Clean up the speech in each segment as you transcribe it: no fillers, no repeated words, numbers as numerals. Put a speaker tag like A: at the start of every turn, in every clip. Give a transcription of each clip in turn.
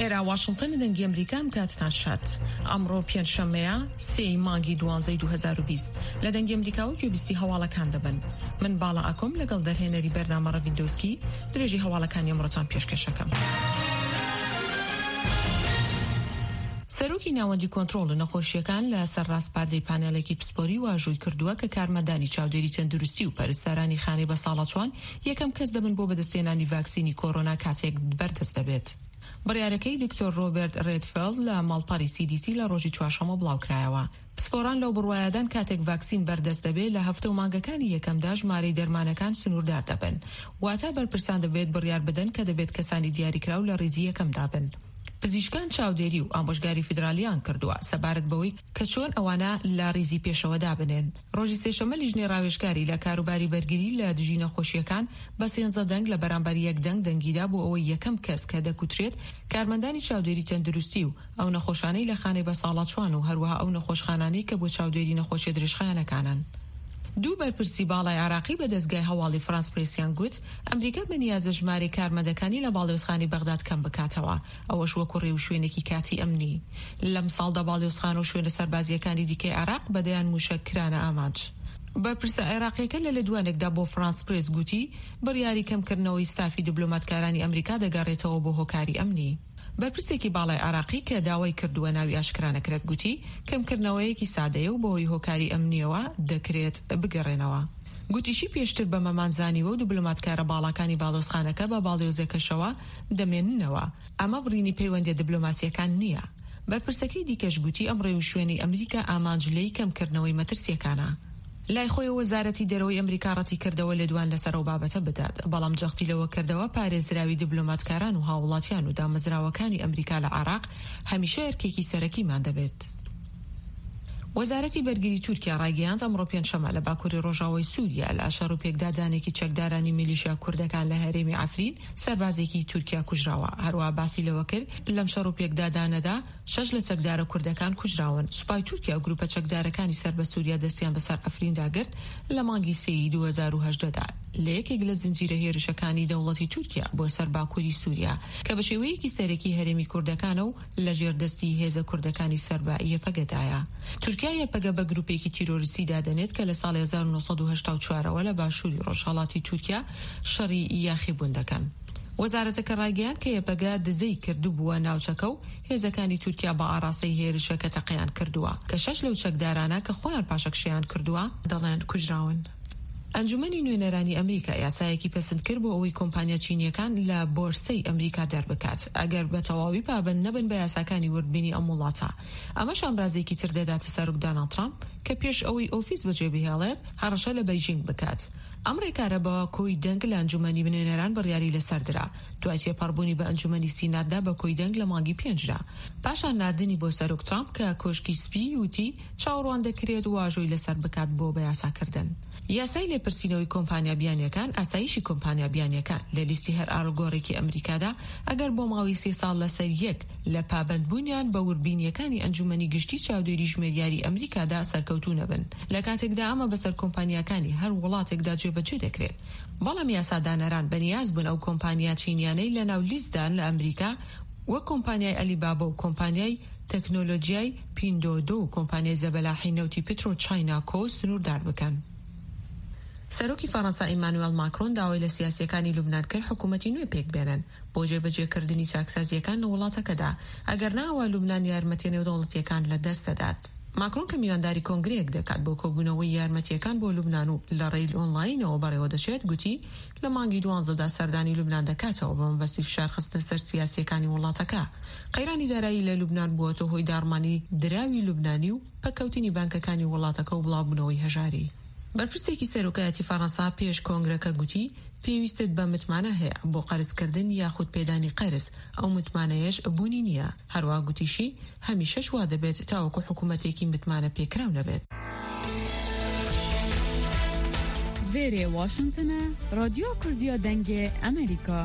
A: لێرە واشنگتن دەنگی ئەمریکام کاتتان شات ئەمڕۆ پێنجشەمەیە 3 مانگی 2020 لە دەنگی ئەمریکا و گوێبیستی هەواڵەکان دەبن. من باڵا ئەکۆم لەگەڵ دەرهێنەری بەرنامە ڕەڤیندۆسکی درێژی هەواڵەکانی ئەمڕۆتان پێشکەشەکەم. سەرۆکی ناوەندی کۆنتڕۆڵ نەخۆشیەکان لە سەرڕاستپاردەی پانێڵێکی پسپۆری واژووی کردووە کە کارمەندانی چاودێری تەندروستی و پەرستارانی خانەی بە ساڵەچوان یەکەم کەس دەبن بۆ بەدەستێنانی ڤاکسینی کۆڕۆنا کاتێک بەردەست دەبێت. بڕیارەکەی دکتۆر ڕۆبێرت ڕێدفێڵد لە ماڵپەڕی CDC لە ڕۆژی چوارشەممە بڵاوکرایەوە. پسپۆران لەو بڕوایەدان کاتێک ڤاکسین بەردەست دەبێت لە هەفتە و مانگەکانی یەکەمدا ژمارەی دەرمانەکان سنووردار دەبن. واتە بەرپرسان دەبێت بڕیار بدەن کە دەبێت کەسانی دیاریکراو لە ڕیزی یەکەمدا بن. پزیشکان چاودێری و ئامۆژگاری فیدرالیان کردووە سەبارەت بەوەی کە چۆن ئەوانە لە ڕیزی پێشەوەدا بنێن. ڕۆژی سێشەممە لیژنەی ڕاوێژکاری لە کاروباری بەرگری لە دژی نەخۆشیەکان بە 13 دەنگ لە بەرامبەر یەک دەنگ دەنگیدا بۆ ئەوەی یەکەم کەس کە دەکوترێت کارمەندانی چاودێری تەندروستی و ئەو نەخۆشانەی لە خانەی بە ساڵەچوان و هەروەها ئەو نەخۆشخانانەی کە بۆ چاودێری نەخۆشیە درێژخایەنەکانن. دوو بەرپرسی باڵای عراقی بە دەستگای هەواڵی فرانس پرێسیان گوت ئەمریکا بەنیازە ژمارەی کارمەندەکانی لە باڵێۆزخانی بەغداد کەم بکاتەوە، ئەوەش وەکو ڕێو شوێنێکی کاتی ئەمنی. لەم ساڵدا باڵێۆزخان و شوێنە سەربازیەکانی دیکەی عراق بەدەیان موشەکرانە ئاماج. بەرپرسە عێراقیەکە لە لێدوانێکدا بۆ فرانس پرێس گوتی بڕیاری کەمکردنەوەی ستافی دیبلۆماتکارانی ئەمریکا دەگەڕێتەوە بۆ هۆکاری ئەمنی. بەرپرسێکی باڵای عراقی کە داوای کردووە ناوی ئاشکرا نەکرێت گوتی کەمکردنەوەیەکی سادەیە و بۆی هۆکاری ئەمنیەوە دەکرێت بگەڕێنەوە. گوتیشی پێشتر بە مەمانزانیوە و دیبلۆماتکارە باڵەکانی باڵۆزخانەکە بە باڵێۆزەکەشەوە دەمێننەوە. ئەمە بڕینی پەیوەندی دیبلۆماسیەکان نییە. بەرپرسەکەی دیکەش گوتی ئەم ڕێو شوێنی ئەمریکا ئامانجلەی کەمکردنەوەی مەترسیەکانە. لای خۆی وەزارەتی دەرەوەی ئەمریکا ڕەتی کردەوە لێدوان لەسەر ئەو بابەتە بدات، بەڵام جەختی لەوە کردەوە پارێزراوی دیبلۆماتکاران و هاوڵاتیان و دامەزراوەکانی ئەمریکا لە عێراق هەمیشە ئەرکێکی سەرەکیمان دەبێت. وەزارەتی بەرگری تورکیا ڕایگەیاند ئەمڕۆ پێنجشەممە لە باکووری ڕۆژاوای سووریا لە ئاشار و پێکدادانێکی چەکدارانی میلیشیا کوردەکان لە هەرێمی عەفرین سەربازێکی تورکیا کوژراوە. هەروەها باسی لەوە کرد لەم شەڕ و پێکدادانەدا 6 لە چەکدارە کوردەکان کوژراون. سوپای تورکیا و گروپە چەکدارەکانی سەر بە سووریا دەستیان بەسەر ئەفریندا گرت لە مانگی 3 2018دا لە یەکێک لە زنجیرە هێرشەکانی دەوڵەتی تورکیا بۆ سەر باکووری سووریا کە بە شێوەیەکی سەرەکی هەرێمی کوردەکانە و لە ژێردەستی هێزە کوردەکانی سەربە یەپەگەدایە. تورکیا یەپەگە بە گروپێکی تیرۆریستی دادەنێت کە لە ساڵی 1984ەوە لە باشووری ڕۆژهەڵاتی تورکیا شەڕی یاخیبوون دەکەن. وەزارەتەکە ڕایگەیاند کە یەپەگە دزەی کردوبووە ناوچەکە و هێزەکانی تورکیا بە ئاراستەی هێرشەکە تەقیان کردووە کە 6 لەو چەکدارانە کە خۆیان پاشەکشیان کردووە دەڵێن کوژراون. ئەنجومەنی نوێنەرانی ئەمریکا یاسایەکی پەسەند کرد بۆ ئەوەی کۆمپانیا چینیەکان لە بۆرسەی ئەمریکا دەربکات ئەگەر بە تەواوی پابند نەبن بە یاساکانی وردبینی ئەم وڵاتە. ئەمەش ئامرازێکی تر دەداتە سەرۆک دۆناڵد ترامپ کە پێش ئەوەی ئۆفیس بەجێبهێڵێت هەڕەشە لە بەیژینگ بکات. ئەم ڕێکارە بە کۆی دەنگ لە ئەنجومەنی بنوێنەران بڕیاری لەسەردرا دوای تێپەڕبوونی بە ئەنجومەنی سیناتدا بە کۆی دەنگ لە مانگی 5دا. پاشان ناردنی بۆ سەرۆک ترامپ کە کۆشکی سپی وتی چاوەڕوان دەکرێت واژۆی لەسەر بکات بۆ بە یاساکردن. یاسای لێپرسینەوەی کۆمپانیا بیانیەکان ئاسایشی کۆمپانیا بیانیەکان لە لیستی هەر ئاڵگۆڕێکی ئەمریکادا ئەگەر بۆ ماوەی 3 ساڵ لەسەر یەک لە پابندبوونیان بە وربینیەکانی ئەنجومەنی گشتی چاودێری ژمێریاری ئەمریکادا سەرکەوتوو نەبن لە کاتێکدا ئەمە بەسەر کۆمپانیاکانی هەر وڵاتێکدا جێبەجێ دەکرێت. بەڵام یاسادانەران بەنیاز بوون ئەو کۆمپانیا چینیانەی لە ناو لیستدان لە ئەمریکا وەک کۆمپانیای ئەلیبابا و کۆمپانیای تەکنۆلۆجیای پیندۆدۆ و کۆمپانیای زەبەلاحی نەوتی پێترۆ چایناکۆ سنووردار بکەن. سەرۆکی فەڕەنسا ئیمانوئێل ماکرۆن داوای لە سیاسیەکانی لوبنان کرد حکوومەتی نوێ پێک بێنن بۆ جێبەجێکردنی چاکسازیەکان لە وڵاتەکەدا ئەگەر ناوە لوبنان یارمەتی نێودەوڵەتیەکان لە دەست دەدات. ماکرۆن کە میوانداری کۆنگرێک دەکات بۆ کۆبوونەوەی یارمەتیەکان بۆ لوبنان و لە ڕێی ئۆنلاینەوە بەڕێوە دەچێت گوتی لە مانگی 12دا سەردانی لوبنان دەکاتەوە بە مەبەستی فشارخستنە سەر سیاسیەکانی وڵاتەکە. قەیرانی دارایی لە لوبنان بووەتە هۆی داڕمانی دراوی لوبنانی و پەکەوتنی بانکەکانی وڵاتەکە و بڵاوبوونەوەی هەژاری. بەرپرسێکی سەرۆکایەتی فەڕەنسا پێش کۆنگرەکە گوتی پێویستت بە متمانە هەیە بۆ قەرزکردن یاخود پێدانی قەرز ئەو متمانەیەش بوونی نییە. هەروە گوتیشی هەمیشەش وا دەبێت تاوەکو حکوومەتێکی متمانە پێکراو نەبێت.
B: وێرێ واشنگتنە رادیۆ کوردیە دەنگێ ئەمریکا.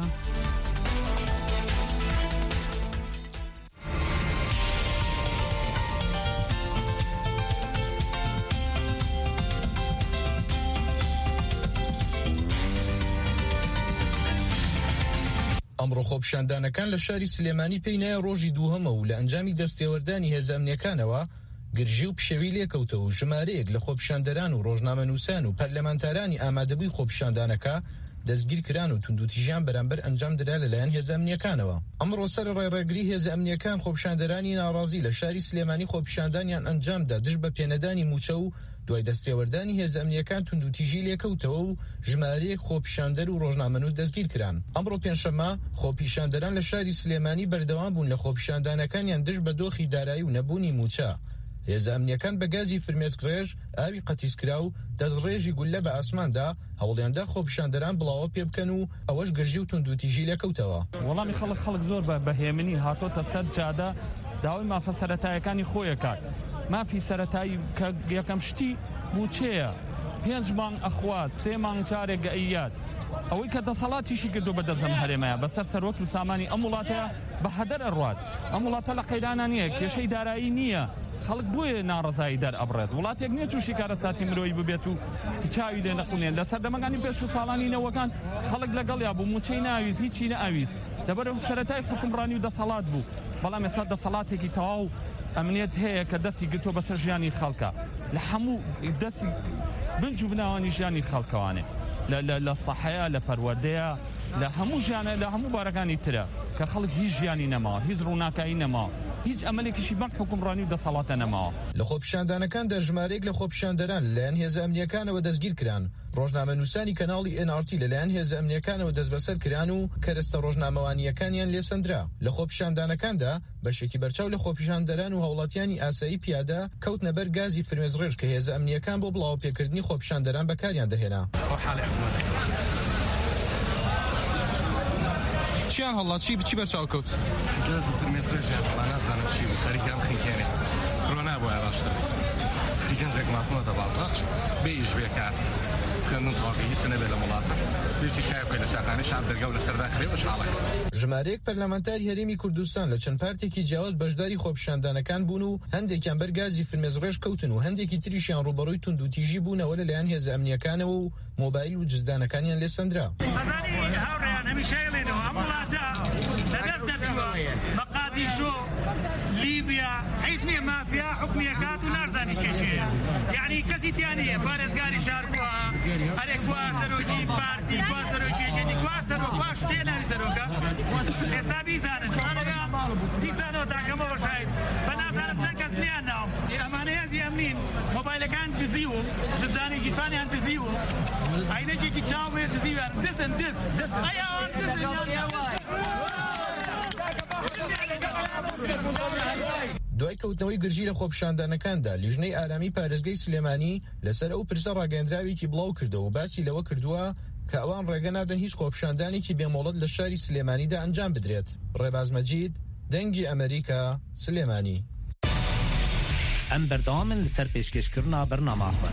C: ئەمڕۆ خۆپیشاندانەکان لە شاری سلێمانی پێینایە ڕۆژی دووهەمە و لە ئەنجامی دەستێوەردانی هێزە ئەمنیەکانەوە گرژی و پشەوی لێکەوتەوە و ژمارەیەک لە خۆپیشاندەران و ڕۆژنامەنووسان و پەرلەمانتارانی ئامادەبووی خۆپیشاندانەکە دەستگیر کران و توندوتیژیان بەرامبەر ئەنجام درا لەلایەن هێزە ئەمنیەکانەوە. ئەمڕۆ سەر ڕێڕێگری هێزە ئەمنیەکان خۆپیشاندەرانی ناڕازی لە شاری سلێمانی خۆپیشاندانیان ئەنجامدا دژ بە پێنەدانی موچە و دوای دەستێوەردانی هێزە ئەمنیەکان توندوتیژی لێکەوتەوە و ژمارەیەک خۆپیشاندەر و ڕۆژنامەنووس دەستگیر کران. ئەمڕۆ پێنجشەممە خۆپیشاندەران لە شاری سلێمانی بەردەوام بوون لە خۆپیشاندانەکانیان دژ بە دۆخی دارایی و نەبوونی موچە. هێزە ئەمنیەکان بە گازی فرمێسکڕێژ، ئاوی قەتیسکرا و دەستڕێژی گولە بە ئاسماندا هەوڵیاندا خۆپیشاندەران بڵاوە پێ بکەن و ئەوەش گرژی و توندوتیژی لێکەوتەوە.
D: وەڵامی خەڵک زۆر بە هێمنی هاتۆتە سەر جادە داوای مافە سەرەتایەکانی خۆیەکات. مافی سەرەتایی کە یەکەم شتی موچەیە، 5 مانگ ئەخوات، 3 مانگ جارێک گەئیات. ئەوەی کە دەسەڵاتیشی کردو بە دەزەم هەرێمەیە بەسەر سەرۆک و سامانی ئەم وڵاتەیە بە هەدەر ئەڕوات. ئەم وڵاتە لە قەیرانە نییە، کێشەی دارایی نییە. خەڵک بۆیە ناڕزایی دەرئەبڕێت. وڵاتێک نییە تووشی کارە ساتی مرۆیی ببێت و چاوی لێ نەقونێن. لە سەردەمەکانی پێش و ساڵانی نەوەکان خەڵک لەگەڵیا بوو، موچەی ناویست، هیچی نەئاویست. دەبەرەوە سەرەتای حکومڕانی و دەسەڵات بوو. بەڵام ئێستا دەسەڵاتێکی تەواو ئەمنیەت هەیە کە دەستی گرتۆ بەسەر ژیانی خەڵکە. لە هەموو دەستی بنج و بناوانی ژیانی خەڵکەوانێ، لە سەحەیە، لە پەروەردەیە، لە هەموو ژیانە، لە هەموو بارەکانی ترە کە خەڵک هیچ ژیانی نەما، هیچ ڕووناکایی نەما، هیچ ئەمەلێکیشی بەم حکومڕانی و دەسەڵاتە نەماوە.
C: لە خۆپیشاندانەکاندا ژمارەیەک لە خۆپیشاندەران لەلایەن هێزە ئەمنیەکانەوە دەستگیر کران. ڕۆژنامەنووسانی کەناڵی NRT لەلایەن هێزە ئەمنیەکانەوە دەست بەسەر کران و کەرەستە ڕۆژنامەوانیەکانیان لێسەندرا. لە خۆپیشاندانەکاندا بەشێکی بەرچاو لە خۆپیشاندەران و هەوڵاتیانی ئاسایی پیادە کەوتنە بەر گازی فرمێسڕێژ کە هێزە ئەمنیەکان بۆ بڵاوپێکردنی خۆپیشاندەران بەکاریان دەهێنا.
E: چیان هەڵات چی بەرچاو کەوت؟
F: گاز و فرمێسڕێژیان وڵا نازانم چی بوو، خەریکیان خینکێنێ کڕۆنا بۆ ئێڕاشتر دیکەنجێک ماتمەوە دەبازە بێئیش بێکار کەندن تەواقی هیچ نەبێت لە وڵاتە بێتی شایە بکەیت لە چاخانەی شاب دەرگا و لەسەر داخرێ بەش حاڵەکە.
C: ژمارەیەک پەرلەمانتاری هەرێمی کوردستان لە چەند پارتێکی جیاواز بەشداری خۆپیشاندانەکان بوون و هەندێکیان بەرگازی فرمێسڕێژ کەوتن و هەندێکی تریشیان ڕوبەڕووی توندوتیژی بوونەوە لەلایەن هێزە ئەمنیەکانەوە و مۆبایل و جزدانەکانیان لێسەندرا.
G: مقاديشو ليبيا حيثني مافيا حكميات ونارزاني كيكيه يعني كسيتيانيه بارزغاري شاركوها عليك واسروجي بارتي واسروجي جدي واسرو واشتينا سروكا استابيزان انا بيزانو تاكمو شايد بنازل بتنكس لينا امانه هذه امنين موبايل كان تزيهم جزاني جفاني انت تزيهم عينجي كيتشاوي تزيهم دس
C: دوای کەوتنەوەی گرژی لە خۆپیشاندانەکاندا لیژنەی ئارامی پارێزگای سلێمانی لەسەر ئەو پرسە ڕاگەیەندراوێکی بڵاو کردەوە و باسی لەوە کردووە کە ئەوان ڕێگە نادەن هیچ خۆپیشاندانێکی بێمۆڵەت لە شاری سلێمانیدا ئەنجام بدرێت. ڕێباز مەجید، دەنگی ئەمریکا، سلێمانی.
H: ئەم بەردەوامن لەسەر پێشکەشکردنا بەرنامەخۆ.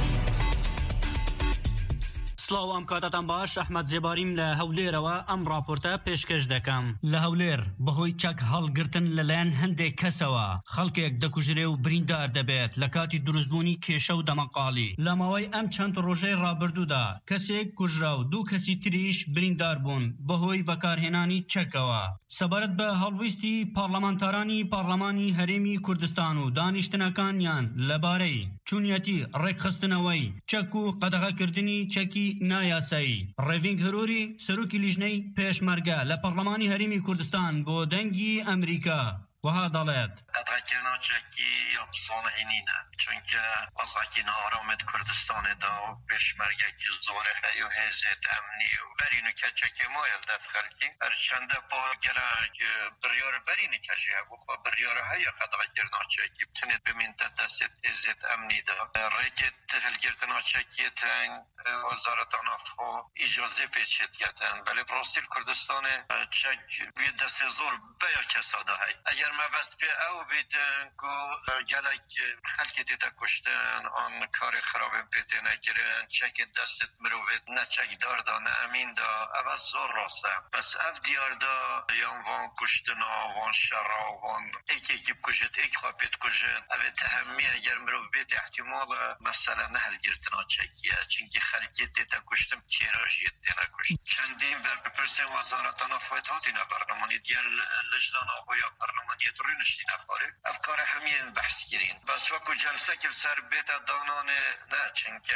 I: سلااو ئەم کاتتان باش ئەحمەد جێباریم لە هەولێرەوە ئەم راپۆرتە پێشکەش دەکەم. لە هەولێر بەهۆی چەک هەڵگرتن لەلایەن هەندێک کەسەوە خەڵکێک دەکوژرێ و بریندار دەبێت لە کاتی دروستبوونی کێشە و دەمەقاڵی. لە ماوەی ئەم چەند ڕۆژەی ڕابردوودا کەسێک کوژرا و 2 کەسی تریش بریندار بوون بەهۆی بەکارهێنانی چەکەوە. سەبارەت بە هەڵویستی پارلەمانتارانی پارلەمانی هەرێمی کوردستان و دانیشتنەکانیان لەبارەی چونیەتی ڕێکخستنەوەی چەک و قەدەغەکردنی چەکی نایاسایی. ڕێڤینگ هەرۆری سەرۆکی لیژنەی پێشمەرگە لە پەرلەمانی هەرێمی کوردستان بۆ دەنگی ئەمریکا وها دەڵێت
J: قەدەغەکردنا چەکی یاقسانەی نینە چونکە وەزعەکی ناڕامێت کوردستانێدا و پێشمەرگەکی زۆرە هەیە و هێزێت ئەمنی و بەرینوکە چەکی مۆیل دەف خەلکی هەرچەندە بۆ گەلک بڕیارە بەرینەکەژی هەبوو خۆ بڕیارە هەیە قەدەغەکردنا چەکی بتونێت بمینتە دەستێت هێزێت ئەمنیدا ڕێکێت هەلگرتنا چەکیێتەن وەزارەتان ئەفخۆ ئیجازێ پێچێتگەتەن بەلێ بڕاستی کوردستانێ چەک بێ دەستێ زۆر بەیە کەسادا هەی ئەگەر اگر ما بس به او بیدن که گلک خلکی دیتا کشتن آن کار خراب پیده نگیرن چک دستت مروید نه چک دار دا نه امین دا اول زور راسته بس اف دیار دا یان وان کشتن وان شرا وان ایکی بکشت ایک خوابید کشت اوه تهمی اگر مروید احتمال مثلا نهل گرتنا چکیه چونکه خلکی دیتا کشتم کیراجیت دینا کشت چندین برپرسن وزارتان افایت هاتی نبرنمانی دیار لجدان آقویا برنمانیت رونشتی نخواره افکار همین بحث گیرین بس وکو جلسه که سر بیت دانانه نه چونکه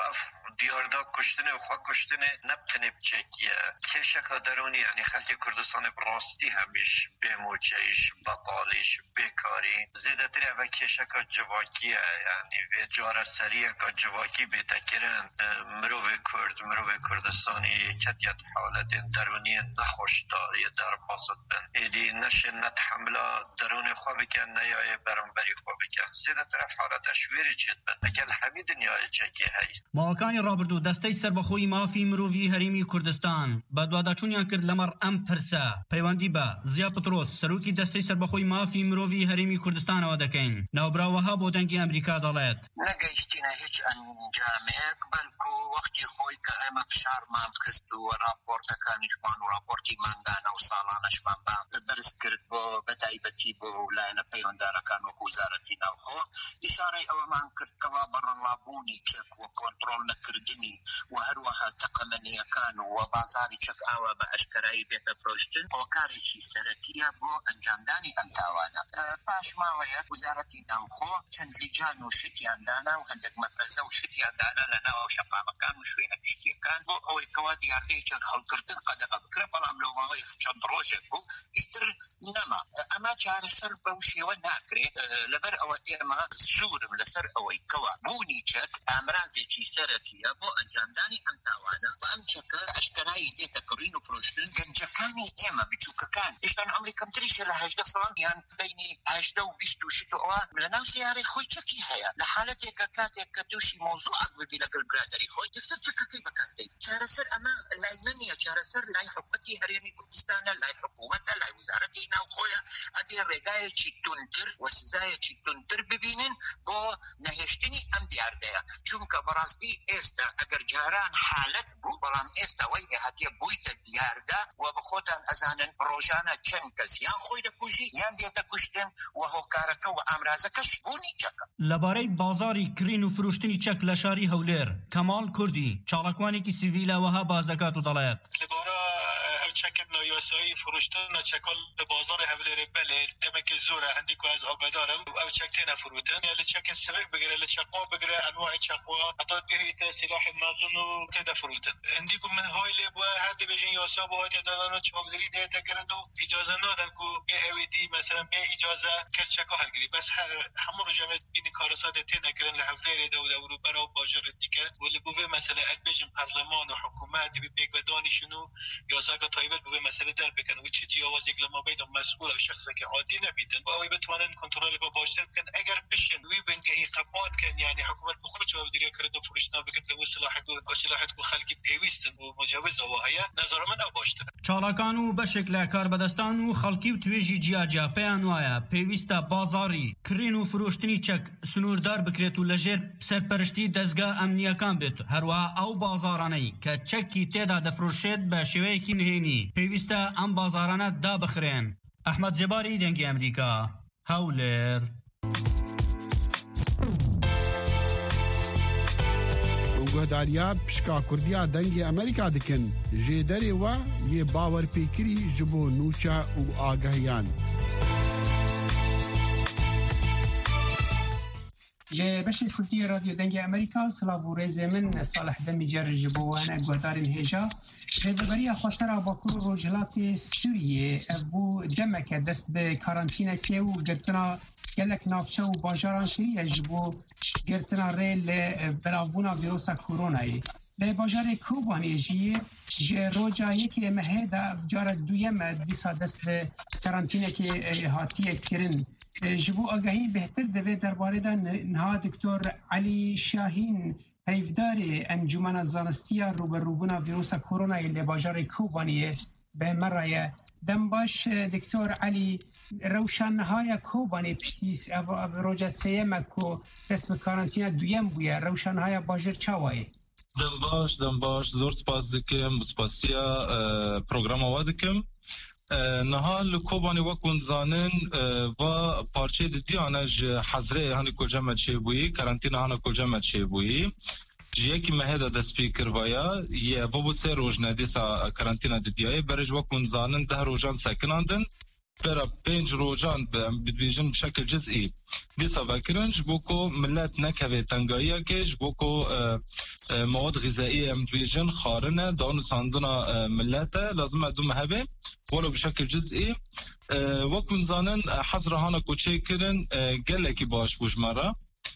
J: دیاردا کشتنه و خواه کشتنه نبتنه بچکیه که شکل درونی یعنی خلک کردستان براستی همیش بموچهش بطالش بکاری زیده تری اوه که شکل جواکیه یعنی و جاره سریه که جواکی بیتا کرن مروف کرد مروف کردستانی کتیت حالت درونی نخوش دا یه در باسط بن ایدی نشه نتحمله درون خواه بکن نیای برنبری خواه بکن زیده طرف حالت اشویری چید بن اکل همین دنیای چکی هی
I: ماکانی رابردو دسته سربخوی مافی مروفی هریمی کردستان بدواداچونیان کرد لمر ام پرسه پیوندی با زیا پتروس سروکی دسته سربخوی مافی مروفی هریمی کردستان آدکین نوبراوها بودنگی امریکا دالت
K: نگیشتینا هیچ انجامه بلکو وقتی خوی که اما فشار من خست و راپورت کانشمان و راپورتی من دانا و سالانش من با برز کرد با بتایبتی با لاینا پیوندارا کان و وزارتی نوخو اشاره او من کرد کوا برلابونی چک و کنترول نکردنی و هر وها تقمنی کان و بازاری چک آوا با اشکرایی بیت فروشتن و کاری چی سرکیه با انجامدانی انتوانا پاش ماویت وزارتی نوخو چند لجان و شتیان دانا و هندک مفرزه و شتیان دانا لنا و شقا مکان و شوینه بشتیکان با اوی کوا دیارده چند خل کردن قدقه بکره بلام لو ماوی چند روژه بو ایتر نما اما چار سر بوشی و ناکره لبر او ایما زورم لسر اوی کوا بونی چک امرازی چی سرکیه با انجامدانی امتاوانا و امچکه اشترایی دیتا کرین و فروشتن گنجکانی ایما بچوککان اشتان عمری کم تریش لحجده سلام یان بینی هجده و بیست و شد اوان لناو سیاره خوی چکی هیا لحالتی که کاتی کتوشی موضوع اقبی لگل برادری خوی تفسر چککی بکاتی چارسر اما لایمنیه چارسر لای حکومتی هریمی کردستان لای حکومت لای وزارتی ناو خویا ابی رگای چی تونتر و سزای چی تونتر ببینن با نهشتنی ام دیارده چونکه براستی استا اگر جاران حالت بو بلام استا وی هاتیه بویت دیارده و بخوتان ازانن روزانه چند کس یان خوی ده کجی یان دیتا کشتن و هوکارکه و امرازکش بونی چکه
I: لباره بازاری کرین و فروشتنی چک لشاری هولیر کمال کردی چالکوانی که سیویل وها بازدکات و دلایت
L: چکت نایاسایی فروشتن چکال بازار هولیر بله دمک زوره هندی که از آبادارم او چکتین فروتن یا چک سبک بگیره لچقا بگیره انواع چقا حتی گهیت سلاح مازن و تدا فروتن هندی که من هایل با هد بجن یاسا با هد دادن چاودری دیتا کرد و اجازه ندادن که به اویدی مثلا به اجازه کس چکا هلگیری بس همون رجمت بین کارساده تینا کردن لهولیر دو برای باجر دیگه ولی بوه مثلا ادبجم پارلمان و حکومت بی پیک و دانشونو یاسا که تایبت بوه مسئله در بکن و چی جواز یک لما بیدم مسئول و شخصی که عادی نبیدن و اوی بتوانن کنترل با باشتر بکن اگر بشن وی بنگهی قباد کن یعنی حکومت بخود جواب دیگه کرد و فروشنا بکن لو صلاحت و خلقی پیوستن و مجاوز واهیا نظر من او باشتر
I: چالاکانو بشکل کاربدستانو خلقی و تویجی جیاجا پیانوایا پیوستا بازاری کرین و فروشتنی چک سنوردار بکریت و لجر سرپرشتی دزگاه امنیکان بیت هروا او بازارانی که چکی تیدا دفروشید به شوی کی نهینی پیوستا ام بازارانه دا بخرین احمد جباری دنگی امریکا هولر
M: گهداریا پشکا کردیا دنگی امریکا دکن جیدری و یه باور پیکری جبو نوچا و آگاهیان
N: بشی کردی رادیو دنگی امریکا سلاو و ریز من صالح دمی جر جبوان گوهدارین هیجا ریزبری خواستر باکور روجلات سوریه ابو دمک دست به کارانتینه که و گرتنا گلک نافچه و باجاران کریه جبو گرتنا ریل بلاوونا ویروسا کورونایی به باجار کوبانی جی روجا یکی مهدا جار دویم دیسا دست به کارانتینه که هاتیه کرن جبو آگاهی بهتر دوی درباره دا نها دکتر علی شاهین هیفدار انجمن زانستی روبروبونا ویروس کرونا لی باجار کوبانیه بمرأي دنباش دكتور علي روشنهای کوبانی پشتیس روجا سیمک و رسم کارانتینا دویم بویا روشنهای باجر چاوایی
O: دنباش زور سپاس دکم سپاسیا پروگرام آواد دکم نهال کوبانی وکن زانن و پارچه دیانج حضره هنی کجا چه بویی کارانتینا هنی کجا چه بویی جیکی مهدا د سپیکر وایا یه بابو سه روزنه دیسا کارانتینا دیای برج وکن زانن 10 روزان سکناندن برا 5 روزان بدویجن بشکل جزئی دیسا وکرنج بوکو ملت نکوه تنگایی کش بوکو مواد غذایی بدویجن خارنه دانو ساندنا ملت لازم ادو مهبه ولو بشکل جزئی وکن زانن حضرهانا کوچه کرن گلکی باش بوش مرا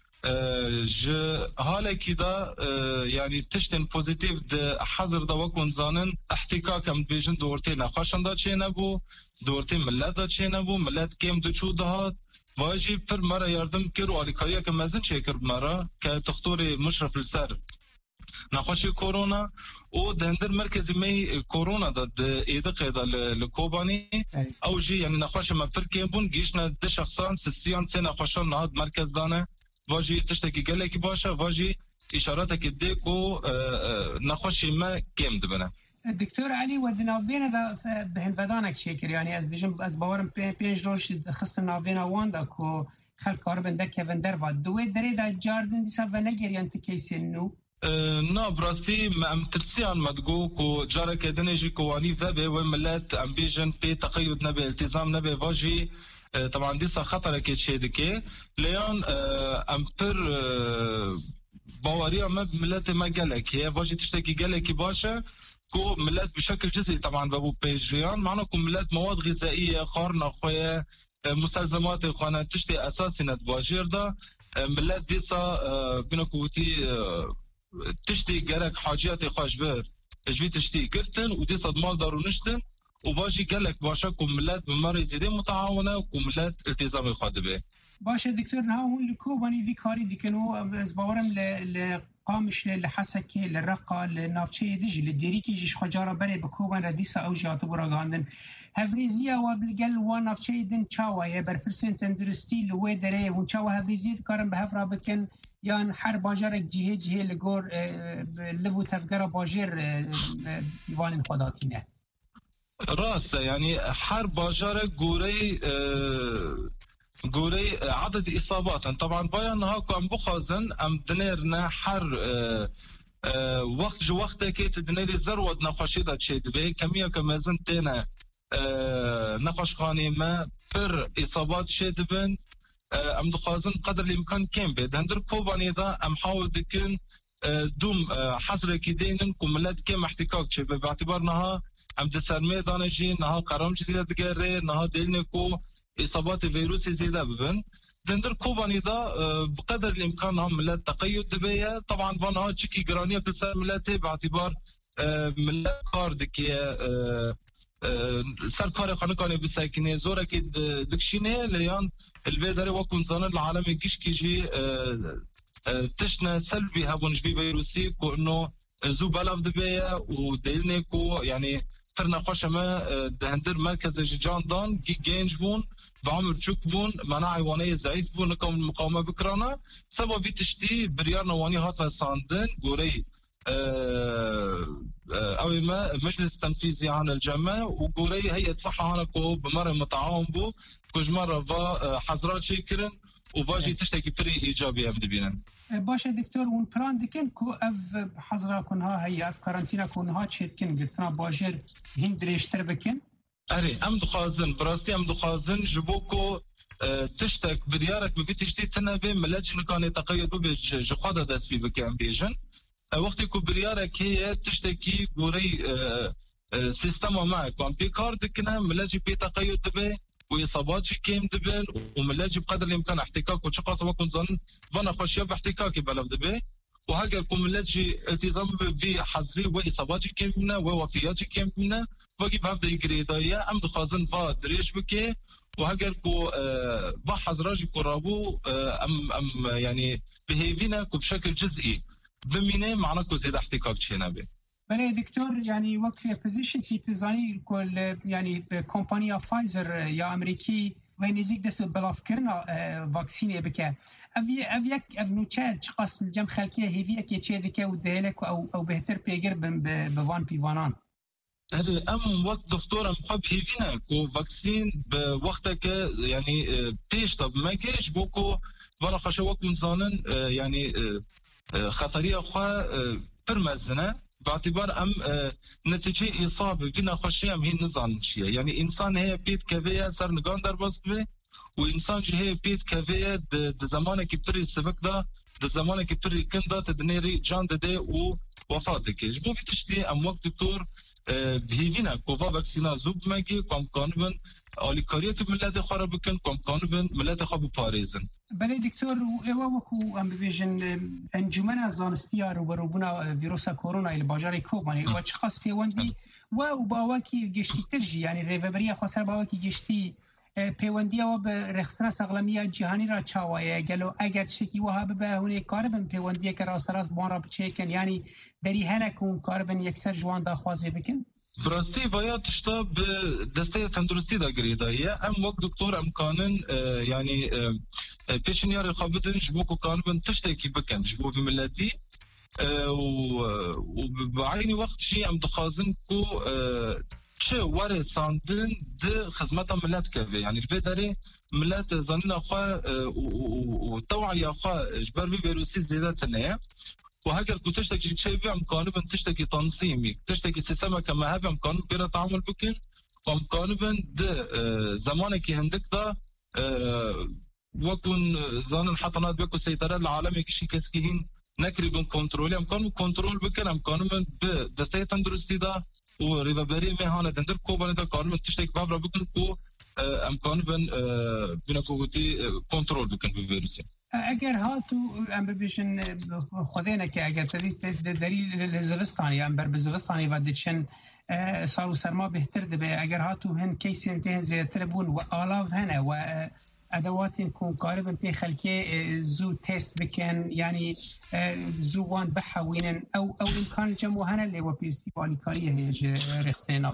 O: حالا کی دا یعنی تشتن پوزیتیو د حضر دا وکن زانن احتکاک هم بیجن دورتی نخواشن دا چه نبو دورتی ملت دا چه نبو ملت کم دو چو دهات واجی پر مرا یاردم کرو آلیکاریا که مزن چه کرد مرا که تختور مشرف لسر نخوشی کرونا او دندر مرکزی می کرونا دا ایده قیده لکوبانی او جی یعنی نخوشی مفر کم بون گیشنا ده شخصان سسیان سه نخوشان نهاد مرکز دانه واجی تشتکی گلکی باشه واجی اشارات که دیکو نخوشی ما کم دبنه
N: دکتور علی ود ناوین دا بهن ودانک شکر یعنی از بیشم از باورم 5 روز خص ناوین وان دا کو خلق کاربن دا کون در ود دوی دری دا جاردن دیسا و نگریان تکیسی نو
O: نا براستی ام ترسیان مدگو کو جاره که دنجی کوانی وبه و ملت ام بیجن پی تقیید نبه التزام نبه واجی طبعا ديسا خطر كي تشيدكي ليون امبر باوريا ما ملت ما قالك هي واجي تشتكي قالك باشا كو ملت بشكل جزئي طبعا بابو بيجريان معنا كو ملت مواد غذائيه خارنا خويا مستلزمات خانه تشتي اساسي ند باجير دا ملت ديسا بنكوتي تشتي قالك حاجيات خاشبر اجبي تشتي كرتن وديسا مال دارو نشتن وباجي قالك باشا كملات بمرة زيادة متعاونة وكملات التزام خادبه.
N: باشا دكتور نهاون لكوباني في كاري ديكنو أزبورم لقامش لحسك للرقة لنافشة دج للديريكي جيش خجارة بري بكوبان رديسة أو جاتو براغاندن هفريزيا وبالقل ونافشة دن چاوة برپرسن تندرستي لوي دري ونچاوة هفريزيا كارن بهفرا بكن یان هر باجرک جهه لگور لفو تفگرا باجر دیوان خداتینه
O: راسته يعني حر باجارة جوري عدد إصابات طبعا بيان هاكو أم بخازن أم دنيرنا حر وقت كيت دنيري زرود نقاشيدا تشيد به كمية كمازن تينا نقاش خاني ما بر إصابات شيد بن أم دخازن قدر الإمكان كم به دندر كوباني دا أم حاول دكن دوم حصر كيدين كملات كم احتكاك شيء باعتبارناها ام دسرمه دانشی نها قرام چیزی دگره نها دلنه کو اصابات ویروسی زیاده ببن دندر کوبانی دا بقدر الامکان هم ملت تقید دبیه طبعا بانها چکی گرانیه بسر ملت باعتبار ملت کار دکیه سر کار خانکانه بسکنه زوره که دکشینه لیان الویداره وکن زانه العالم گیش کیجی تشنه سلبی هبونش بی ویروسی که انو زو بلاف دبیه و دلنه کو یعنی فرنا خوش ما دهندر مركز جان دان جينج بون بعمر تشوك بون مناعة حيوانية ضعيف بون نكون المقاومة بكرانا سبب تشتي بريار نواني هاتنا ساندن قوري أو ما مجلس تنفيذي عن الجامعة وقوري هيئة صحة هناكو بمرة متعاون بو كوج مرة حضرات شكرا وفاجي تشتكي بري إيجابي أم دبينا
N: باشه دكتور اون پلان دکن کو اف حضرا کنها هي اف کارانتینا کنها چتکن گفتنا باجر هند درشتر بکن
O: اري ام دخازن براستي ام دخازن جبوكو تشتك بريارك ببيتشتي تنبي ملاجن كان تقيد بجخاده دسبي بكام بيجن وقت كو بريارك هي تشتكي غوري سيستم معك وام بيكار دكنا ملاجي بتقيد به وإصابات كيم دبن وملاجي بقدر الإمكان احتكاك وشقاص وكن ظن فانا خشية باحتكاكي بلف دبي وهاجر كم ملاجي التزام بحظري وإصابات كيمنا ووفيات كيمنا واجب هذا يجريدايا أم دخازن فا دريش بكي وهاجر كو بحظراجي كرابو أم يعني بهيفينا كو بشكل جزئي بمينه معنا كو زيد احتكاك شينا به
N: بله دکتر یعنی وقت پوزیشن کی تزانی کل یعنی کمپانی فایزر یا امریکی و نزدیک دست بلاف کردن واکسینه بکه اویک نوچه چقاس جم خلقیه هیویه که چه دکه و دهلک او بهتر پیگر به وان پیوانان
O: هذا وقت دكتور مخاب هيفينا كو فاكسين بوقتها ك يعني بيش طب ما كيش بوكو ولا خشوك من زانن يعني خطريه خا برمزنا باعتبار ام نتيجه اصابه فينا خشيم هي نظام شيء يعني انسان هي بيت كفيه صار نقدر بس به وانسان هي بيت كفيه د زمانك بري سبك ده د زمانك بري كندا تدنيري جان ده وفاتك جبو بتشتي ام وقت دكتور بهیوینا کووا واکسینا زوب مگی کام کانون آلیکاریه که ملت خواه را بکن کام کانون ملت خواه بپاریزن
N: بله دکتر ایوا وکو ام ببیجن انجمن زانستی رو بروبونا ویروس کرونا ال باجار کوبانی و چه خاص پیوندی و باواکی گشتی ترجی یعنی ریوبری خاصه باواکی گشتی پیوندی و به رخصنا سقلمی جهانی را چاوایه گلو اگر شکی وها به هونه کاربن پیوندی که راس بان را بچیکن یعنی دری هنکون کاربن یکسر جوان دا خوازه بکن
O: براستی ویا تشتا به دسته تندرستی دا گریدایه ام وقت دکتور ام کانن یعنی پیشنیار خوابدن جبو کو کانبن تشتا کی بکن جبو به ملتی و بعینی وقت جی ام دخازن کو چه واره ساندن ده خدمت ملت كذا يعني البدري ملت زانين اخوا وتوعيه اخوا جبر بفيروسي زيادتنا وهاجر كنتشتكي شيء بامكانه تشتكي تنظيمي تشتكي سيستم كما هذا امكانه بيرا تعامل بكن وامكانه ده زمانك هندك ده وكن زانن حطنات بكو سيطره العالمي كشي كسكين نقريبا كنترول امكانه كنترول بكن امكانه بدسته تندرستي ده و ریوبری مهانه دندر کوبانه دا کارم تشتک بابرا بکن کو امکان بنا کوتی کنترل بکن به ویروسی
N: اگر هاتو ام ببیشن خودینه که اگر دلیل زوستانی ام بر بزوستانی و دچن سال و سرما بهتر ده اگر هاتو هن کیس انتهن زیادتر بون و آلاف هنه و ادوات كون قاربا في خلقيه زو تيست بكن يعني زوان بحوين او امكان جموهنا اللي هو بيستيفالي كاريه هي رخصين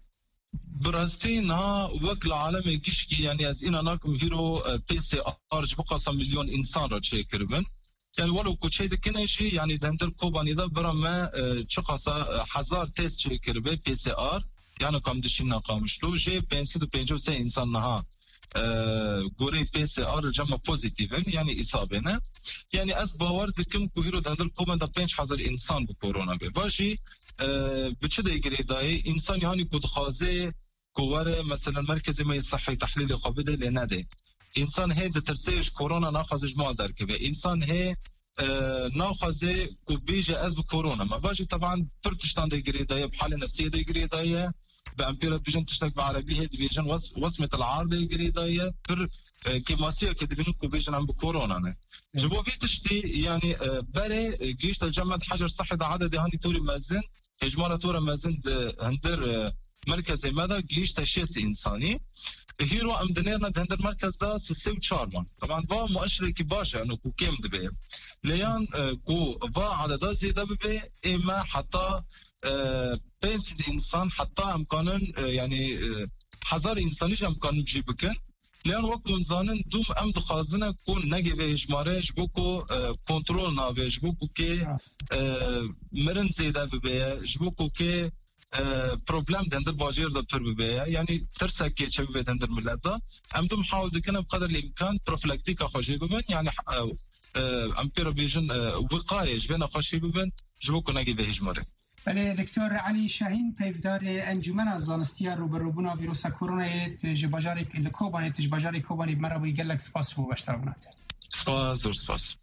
O: براستی نه وکل عالم گشکی یعنی از این اناکم هیرو پیسی آرج بقاسم میلیون انسان را چه کربن یعنی ولو کوچه دکنشی یعنی دندر کوبانی دا برام چه قاسا 1000 تست چه کربه پیسی آر یعنی کم دشین ناقامشلو جه 553 انسان نها گوری پیس آر جمع پوزیتیو یعنی اصابه نه یعنی از باور دکم که هیرو دندر کوبان دا 5000 انسان به کرونا به باشی بچه دیگری دای انسان یعنی کدخوازه کوار مثلا مرکز می صحی تحلیل خوابده لنده انسان هی دترسیش کرونا ناخوازش ما در که انسان هی ناخوازه کو بیجه از به کرونا ما باشی طبعا پرتشتان دیگری دای بحال نفسیه دیگری دای بأمبيرة بيجن تشتغل بعربية بيجن وصمة العارضة الجريدية بر كيماسية كدبين بيجن عم بكورونا جبوا في تشتي يعني بري جيش تجمد حجر صحي ده عدد هاني توري مازن هجمارة تورا مازن هندر مركز ماذا جيش تشيست إنساني هيرو أم دنيرنا هندر مركز ده سسيو تشارمان طبعا با مؤشر كي باشا انه كو كيم دبي ليان كو با عدد زيادة ببي إما حتى بينس الإنسان حتى أمكانن يعني 1000 إنسانيش أمكان بجي بكن لأن وقت منزانن دوم أم دخازنه كون نجي بهش مارش بوكو كنترول ناوش بوكو كي مرن زيادة ببيه جبوكو كي بروبلم دندر باجير ده پر ببيه يعني ترسك كي چه ببيه دندر ملت ده أم دوم حاول دكنا بقدر الإمكان بروفلاكتيكا خوشي ببن يعني أمبيرا بيجن وقاية جبنا خوشي ببن جبوكو نجي بهش ماره
N: بله دکتر علی شاهین پیفدار انجمن زانستی روبروبونا ویروس کرونا تجباجاری کوبانی تجباجاری کوبانی مرا بی گلک سپاس بو باشترونات
O: سپاس زور سپاس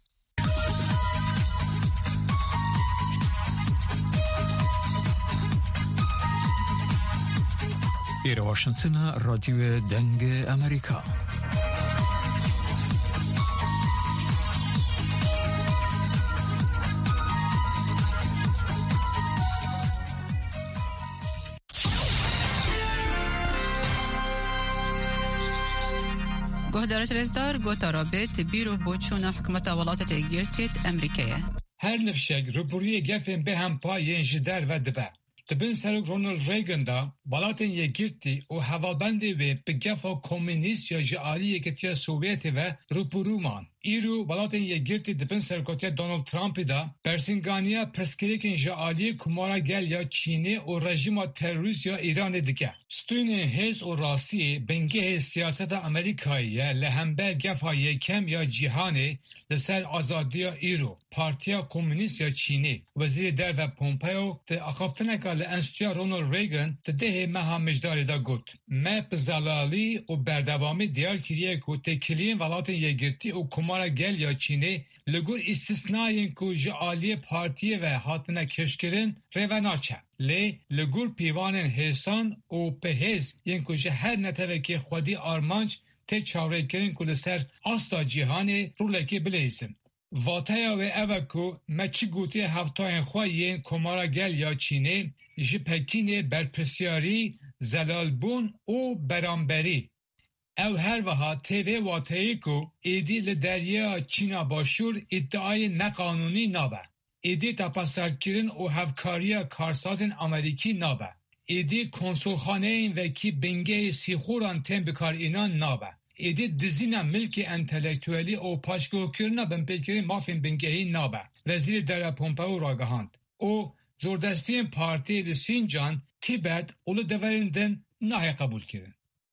P: إلى واشنطن راديو دنگ أمريكا.
A: گهدارت رزدار گوتا رابط بیرو بوچونا حکمت ولایت ایگرتیت امریکیه.
Q: هر نفشک روبروی گفن به هم پایین جدر و دبه. دبن سرک رونالد ریگن دا بالاتن یگیرتی و هوابندی و به گفا کمونیست یا جعالی کتیا سوویت و روبرومان. ایرو بالاتن یگیرتی دبن سرکوتیا دونالد ترامپ دا برسنگانیا پرسکریکن جعالی کمارا گل یا چینی و رژیم تروریست یا ایران دیگه. ستون هز و راستی بنگه سیاست امریکایی لهمبر گفا یکم یا جهانی لسر آزادی ایرو پارتیا کمونیست یا چینی وزیر در و پومپیو ده اخافتنکا لانستیا رونالد ریگن ده مها مجداری دا گوت ما بزلالی و بردوامی دیار کریه که تکلین ولات یگرتی و کمارا گل یا چینی لگور استثنائین که جعالی پارتی و حاطنه کشکرین رواناچه لی لگور پیوانن حسان و پهز ین که هر نتوه که خودی آرمانچ ته چاوره کرن که لسر آستا جیهانی رو لکی بلیزن. واتایا و اوکو مچی گوتی هفتاین خواهین کمارا گل یا چینه جی پکین برپرسیاری زلالبون و برانبری. او هر وها تیوه واتایی که ایدی لدریا چینا باشور ادعای نقانونی نابه. ایدی تپاسر کرن و هفکاریا کارسازن امریکی نابه. ایدی کنسولخانه این وکی بنگه سیخوران تیم بکار اینان نابه. ایدی دزینا ملک انتلیکتوالی او پاشگو کرنا بمپیکری مافین بنگهی نابه. وزیر در پومپئو راگهاند. او زوردستی پارتی لسینجان تیبت اولو دوریندن نهی قبول کرن.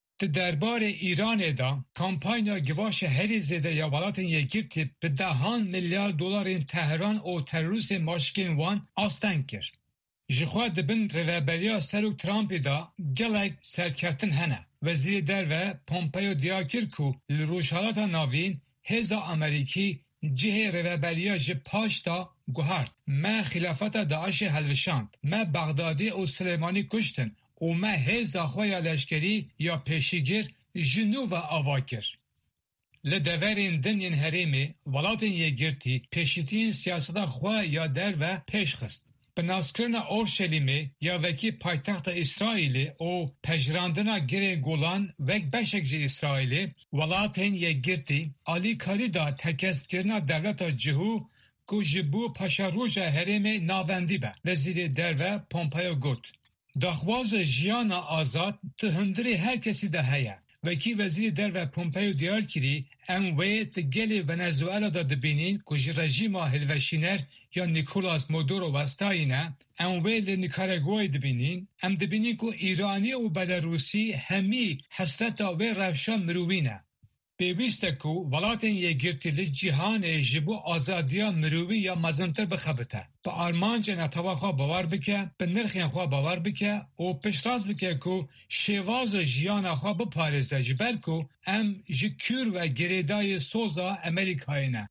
Q: دربار ایران دا کامپاینیا گواش هری زده یا ولاتن یگیرتی به دهان میلیارد دلار تهران او تروریست ماشکین وان آستن کرد. جخوا دبن روابریا سروک ترامپی دا گلک سرکرتن هنه. وزیر در و پومپیو دیاکر کو لروشالات ناوین هزا امریکی جه روابریا جپاش دا گوهرد. ما خلافت داعش حلوشاند. ما بغدادی و سلیمانی کشتن. و ما هزا خواه لشکری یا پیشیگر جنو و آواکر. لدورین دنین هریمی ولاتن یگرتی پیشیتین سیاست خواه یا در و پیش خست. به ناسکرنا اورشلیمی یا وکی پایتخت اسرائیلی او پجراندنا گره گولان وک بشک جی اسرائیلی ولاتن یگرتی آلی کاری دا تکست کرنا دولت جهو که جبو پاشا روژا هریمی ناوندی به وزیر در و پومپیو گوت. داخواز جیانا آزاد تهندری هر کسی ده هیا. وکی وزیر در و پومپیو دیار کری ام وید گلی ونزوئلا دا دبینین که رژیما هلوشینر یا نیکولاس مادورو وستاینه ام وید نیکاراگوی دبینین ام دبینین که ایرانی و بلاروسی همی حسرتا و روشا مروینه. پیوسته که ولاتن یگرتی لجیهان جبو آزادیا مروی یا مزنتر بخبته. با آرمانج نتوا خواه باور بکه، به نرخین خواه باور بکه و پشتراز بکه که شواز جیان خواه بپارزه جبر که ام جکور و گریدای سوزا امریکایی نه.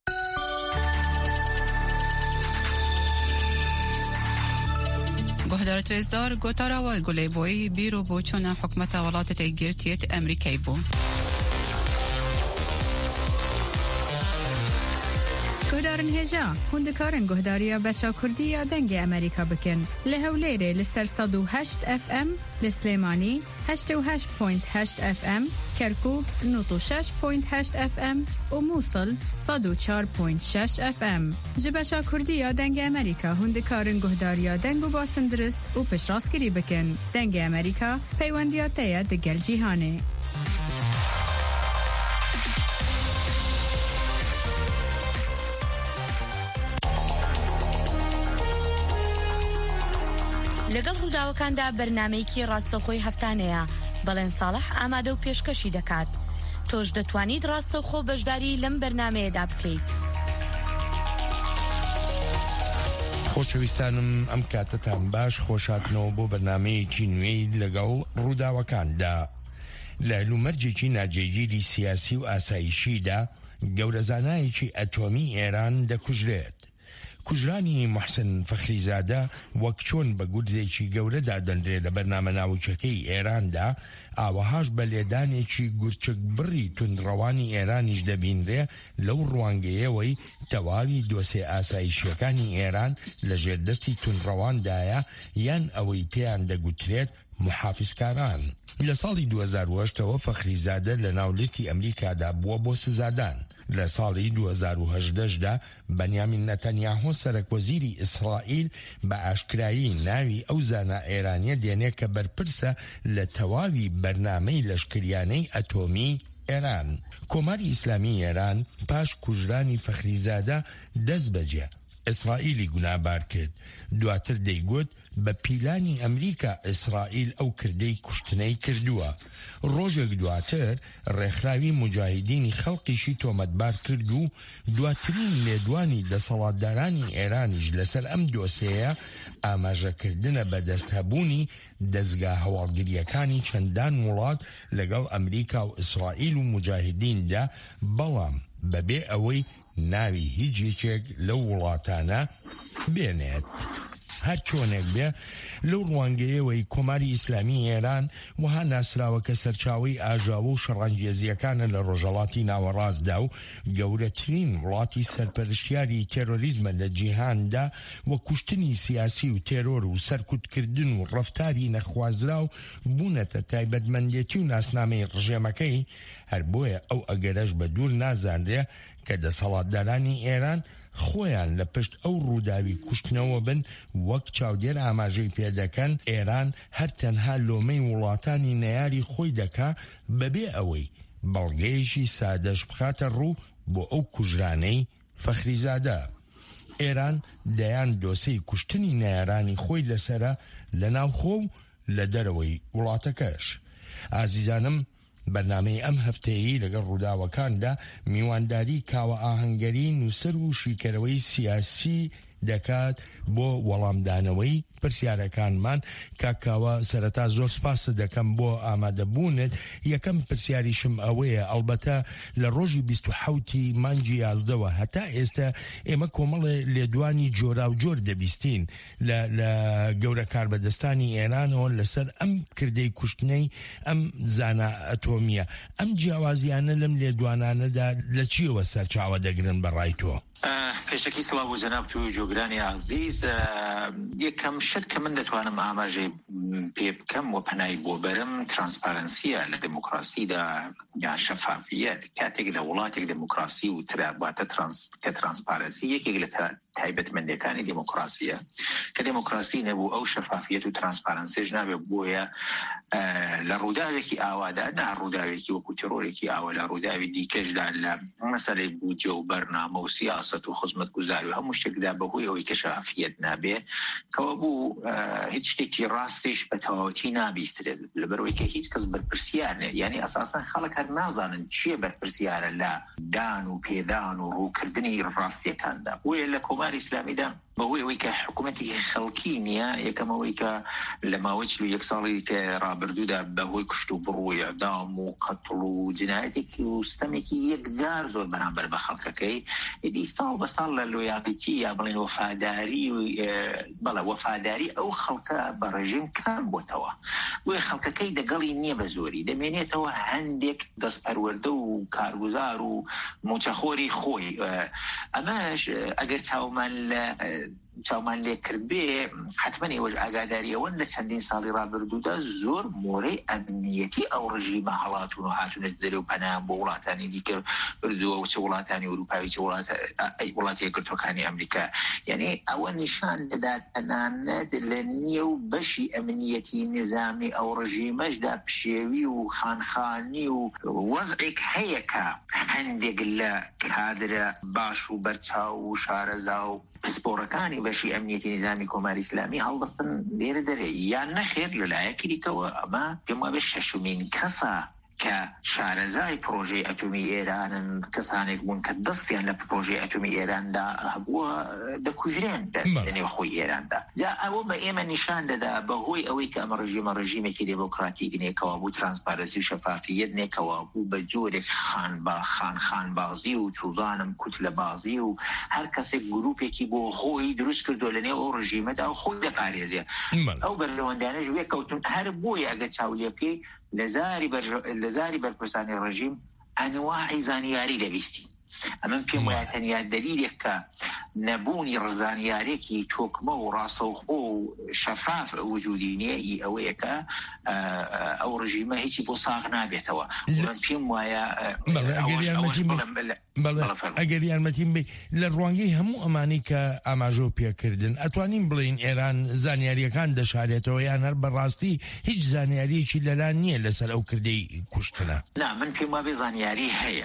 R: گهدارت رزدار گوتارا و گلی بوی بیرو بوچون حکمت ولاتت یگرتیت امریکایی بو.
B: گهدارن هجا هندکارن گهداریا بشا کردی یا دنگ امریکا بکن لهولیره لسر 108 اف ام لسلیمانی 88.8 اف ام کرکوک 96.8 اف ام و موصل 104.6 اف ام جبشا کردی یا دنگ امریکا هندکارن گهداریا دنگ و باسندرست و پشراسکری بکن دنگ امریکا پیوندیات تیا دگل جیهانه
S: لەگەڵ ڕووداوەکاندا بەرنامەیەکی ڕاستەوخۆی هەفتانەیە بەڵێن ساڵح ئامادە و پێشکەشی دەکات تۆش دەتوانیت ڕاستەوخۆ بەشداری لەم بەرنامەیەدا بکەیت.
T: خۆشەویستانم ئەم کاتتان باش خۆشاتنەوە بۆ بەرنامەیەکی نوێی لەگەڵ ڕووداوەکاندا. لە لومەرجێکی ناجێگیری سیاسی و ئاسایشیدا گەورەزانایەکی ئەتۆمی ئێران دەکوژرێت. کوژرانی محسن فەخریزادە وەک چۆن بە گورجێکی گەورەدا دەنرێت لە بەرنامە ناوچەکەی ئێراندا ئاوەهاش بە لێدانێکی گورچک بڕی توندڕەوانی ئێرانیش دەبینرێ لەو ڕوانگەیەوەی تەواوی دۆسێ ئاسایشیەکانی ئێران لە ژێردەستی توندڕەواندایە یان ئەوەی پێیان دەگوترێت محافزکاران. لە ساڵی 2008ەوە فەخریزادە لە ناولیستی ئەمریکادا بووە بۆ سزادان لە ساڵی 2018دا بەنیامین نەتەنیاهۆ سەرۆکوەزیری ئیسرائیل بە ئاشکرایی ناوی ئەو زانە ئێرانیە دێنێ کە بەرپرسە لە تەواوی بەرنامەی لەشکریانەی ئەتۆمی ئێران. کۆماری ئیسلامی ئێران پاش کوژرانی فەخریزادە دەست بەجێ ئیسرائیلی گونابار کرد. دواتر دەیگوت بە پیلانی ئەمریکا ئیسرائیل ئەو کردەی کوشتنەی کردووە. ڕۆژێک دواتر ڕێکخراوی مجاهیدینی خەڵقیشی تۆمەتبار کرد و دواترین لێدوانی دەسەڵاتدارانی ئێرانیش لەسەر ئەم دۆسەیە ئاماژەکردنە بەدەستهەبوونی دەستگا هەواڵگریەکانی چەندان وڵات لەگەڵ ئەمریکا و ئیسرائیل و مجاهیدیندا، بەڵام بەبێ ئەوەی ناوی هیچ یەکێک لەو وڵاتانە بێنێت. هەر چۆنێک بێ لەو ڕوانگەیەوەی کۆماری ئیسلامی ئێران وها ناسراوە کە سەرچاوەی ئاژاوە و شەڕانگێزیەکانە لە ڕۆژهەڵاتی ناوەڕاستدا و گەورەترین وڵاتی سەرپەرشتیاری تێرۆریزمە لە جیهاندا وە کوشتنی سیاسی و تێرۆر و سەرکوتکردن و ڕەفتاری نەخوازراو بوونەتە تایبەتمەندێتی و ناسنامەی ڕژێمەکەی. هەر بۆیە ئەو ئەگەرەش بە دوور نازانرێ کە دەسەڵاتدارانی ئێران خۆیان لە پشت ئەو ڕووداوی کوشتنەوە بن، وەک چاودێر ئاماژەی پێدەکەن ئێران هەر تەنها لۆمەی وڵاتانی نەیاری خۆی دەکا بەبێ ئەوەی بەڵگەیەکی سادەش بخاتە ڕوو بۆ ئەو کوژرانەی فەخریزادە. ئێران دەیان دۆسەی کوشتنی نەیارانی خۆی لەسرە لە ناوخۆ و لە دەرەوەی وڵاتەکەش. ئازیزانم، بەرنامەی ئەم هەفتەیە لەگەڵ ڕووداوەکاندا میوانداری کاوە ئاهەنگەری نووسەر و شیکەرەوەی سیاسی دەکات بۆ وەڵامدانەوەی پرسیارەکانمان. کاکاوە سەرەتا زۆر سپاس دەکەم بۆ ئامادەبوونت. یەکەم پرسیاریشم ئەوەیە، ئەڵبەتە لە ڕۆژی 27 مانگی 11 هەتا ئێستا ئێمە کۆمەڵە لێدوانی جۆرا و جۆر دەبیستین لە گەورە کاربەدەستانی ئێرانەوە لەسەر ئەم کردەی کوشتنەی ئەم زانە ئەتۆمیە. ئەم جیاوازیانە لەم لێدوانانەدا لە چیەوە سەرچاوە دەگرن بەڕای تۆ؟
U: پێشەکی سڵاو و جەناب و جۆگرانی عەزیز، یەکەم شت کە من دەتوانم ئاماژەی پێ بکەم و پەنای بۆ بەرم ترانسپارەنسیە لە دموکراسیدا یا شەفافیەت. کاتێک لە وڵاتێک دموکراسی و تراباتە کە ترانسپارەنسی یەکێک لە تایبەتمەندیەکانی دموکراسیە. کە دموکراسی نەبوو ئەو شەفافیەت و ترانسپارەنسیش نابێ. بۆیە لە ڕووداوێکی ئاوادا، نه ڕووداوێکی وەکو تێرۆرێکی ئاوا، لە ڕووداوی دیکەشدا لە مەسەلەی بودجە و بەرنامە و سیاسەت و خزمەتگوزاری و هەموو شتێکدا بەهۆی ئەوەی کە شەفافیەت نابێ کەوە بوو هیچ شتێکی ڕاستیش بە تەواوەتی نابیسترێت، لەبەرەوەی کە هیچ کەس بەرپرسیار نێ. یعنی ئەساساً خەڵک هەر نازانن چیە بەرپرسیارە لە دان و پێدان و ڕووکردنی ڕاستیەکاندا. بۆیە لە کۆماری ئیسلامیدا بەهۆی ئەوەی کە حکوومەتی خەڵکی نییە، یەکەمەوەی کە لە ماوەی 41 ساڵی کە ڕابردوودا بەهۆی کشت و بڕووی ئەعدام و قەتڵ و جینایەتێکی و ستەمێکی یەکجار زۆر بەرامبەر بە خەڵکەکەی ئیدی ساڵ بە ساڵ لە لۆیاڵیتی یا بڵێن وەفاداری بەڵێ وەفاداری ئەو خەڵکە بە ڕێژیم کام بۆتەوە. بۆیە خەڵکەکەی دەگەڵی نییە بە زۆری، دەمێنێتەوە هەندێک دەستپەروەردە و کارگوزار و موچەخۆری خۆی. ئەمەش ئەگەر چاومان لێ کرد بێ حتمما ئێوەش ئاگاداریەوەن لە چەندین ساڵی ڕابردوودا زۆر مۆرەی ئەمنیەتی ئەو ڕژیمە هەڵاتون و هاتونەت دەرێ و پەنایان بۆ وڵاتانی دیکە بردووە و چه وڵاتانی ئەوروپایی چه وڵاتی یەکگرتووەکانی ئەمریکا. یعنی ئەوە نیشان دەدات تەنانەت لە نێو بەشی ئەمنیەتی نظامی ئەو ڕژیمەشدا پشێوی و خانخانی و وەزعێک هەیە کە هەندێک لە کادرە باش و بەرچاو و شارەزا و پسپۆڕەکانی بەشی ئەمنیەتی نظامی کۆماری ئیسلامی هەڵدەستن لێرە دەرێ یان نەخێر لەلایەکی دیکەوە. ئەمە پێم وایە شەشمین کەسە کە شارەزای پرۆژەی ئەتۆمی ئێرانن، کەسانێک بوون کە دەستیان لە پرۆژەی ئەتۆمی ئێراندا هەبووە دەکوژرێن لە نێو خۆی ئێراندا. جا ئەوە بە ئێمە نیشان دەدا بەهۆی ئەوەی کە ئەمە ڕژیمێکی دموکراتیک نێکەوە بوو، ترانسپارەنسی و شەفافیەت نێکەوە بوو، بە جۆرێک خانبازی و چوزانم کوت لە بازی و هەر کەسێک گروپێکی بۆ خۆی دروست کردو لە نێو ئەو ڕژیمەدا و خۆی دەپارێزێ. ئەو بەرلەوەندانەش وێ کەوتون. هەر بۆیە ئەگەر چاولێکی لە زاری بەرپرسانی ڕژیم ئەنواعی زانیاری دەبیستی. ئەمە پێم وایە تەنیا دەلیلێک کە نەبوونی ڕزانیارێکی تۆکمە و ڕاستەوخۆ و شەفاف وجودی نیە ئەوەیە کە ئەو ڕژیمە هیچی بۆ ساغ نابێتەوە. من پێم وایە
T: بەڵێ ئەگەر یارمەتیم بێ لە ڕوانگەی هەموو ئەمانی کە ئاماژە پێکردن ئەتوانین بڵین ئێران زانیاریەکان دەشارێتەوە یان هەر بەڕاستی هیچ زانیاریەکی لەلا نییە لەسەر ئەو کردەی کوشتنە؟
U: لا من پێم وابێ زانیاری هەیە.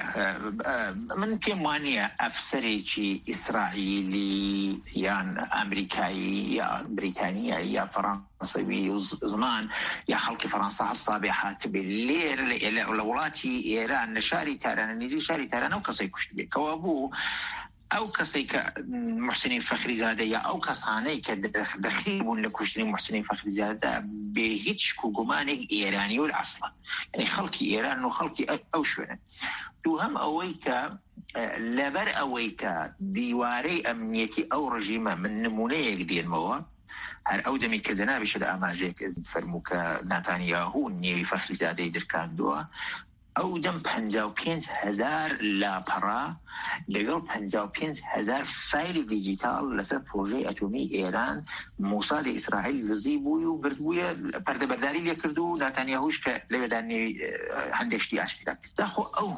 U: من پێم وانییە ئەفسەرێکی ئیسرائیلی یان ئەمریکایی یا بریتانیایی یا فەڕەنسەوی زمان یا خەڵکی فەڕەنسا هەستا بێ هاتبێ لێر لە وڵاتی ئێران لە شاری تارانە نزیک شاری تارانە ئەو کەسەی کوشت بێ کەوا بوو ئەو کەسەی کە محسنین فەخریزادە یا ئەو کەسانەی کە دەخی بوون لە کوشتنی محسنین فەخریزادە بێ هیچ کوگومانێک ئێرانی و ئەسڵا یعنی خەڵکی ئێران و خەڵکی ئەو شوێنە. دووهەم ئەوەی کە لەبەر ئەوەی کە دیوارەی ئەمنیەتی ئەو ڕژیمە من نمونەیەک دێنمەوە هەر ئەو دەمی کە جەنابیش لە ئاماژەیەک فەرموو کە ناتانیاهو نێوی فەخریزادەی درکاندووە ئەو دەم 55,000 لاپەڕا لەگەڵ 55,000 فایلی دیجیتال لەسەر پرۆژەی ئەتۆمی ئێران موسادی ئیسرائیل دزی بووی و بردبوویە پەردەبەرداری لێ کرد و ناتانیاهوش کە لەوێدا نێوی هەندێک شتی ئاشکرا کرد. داخۆ ئەو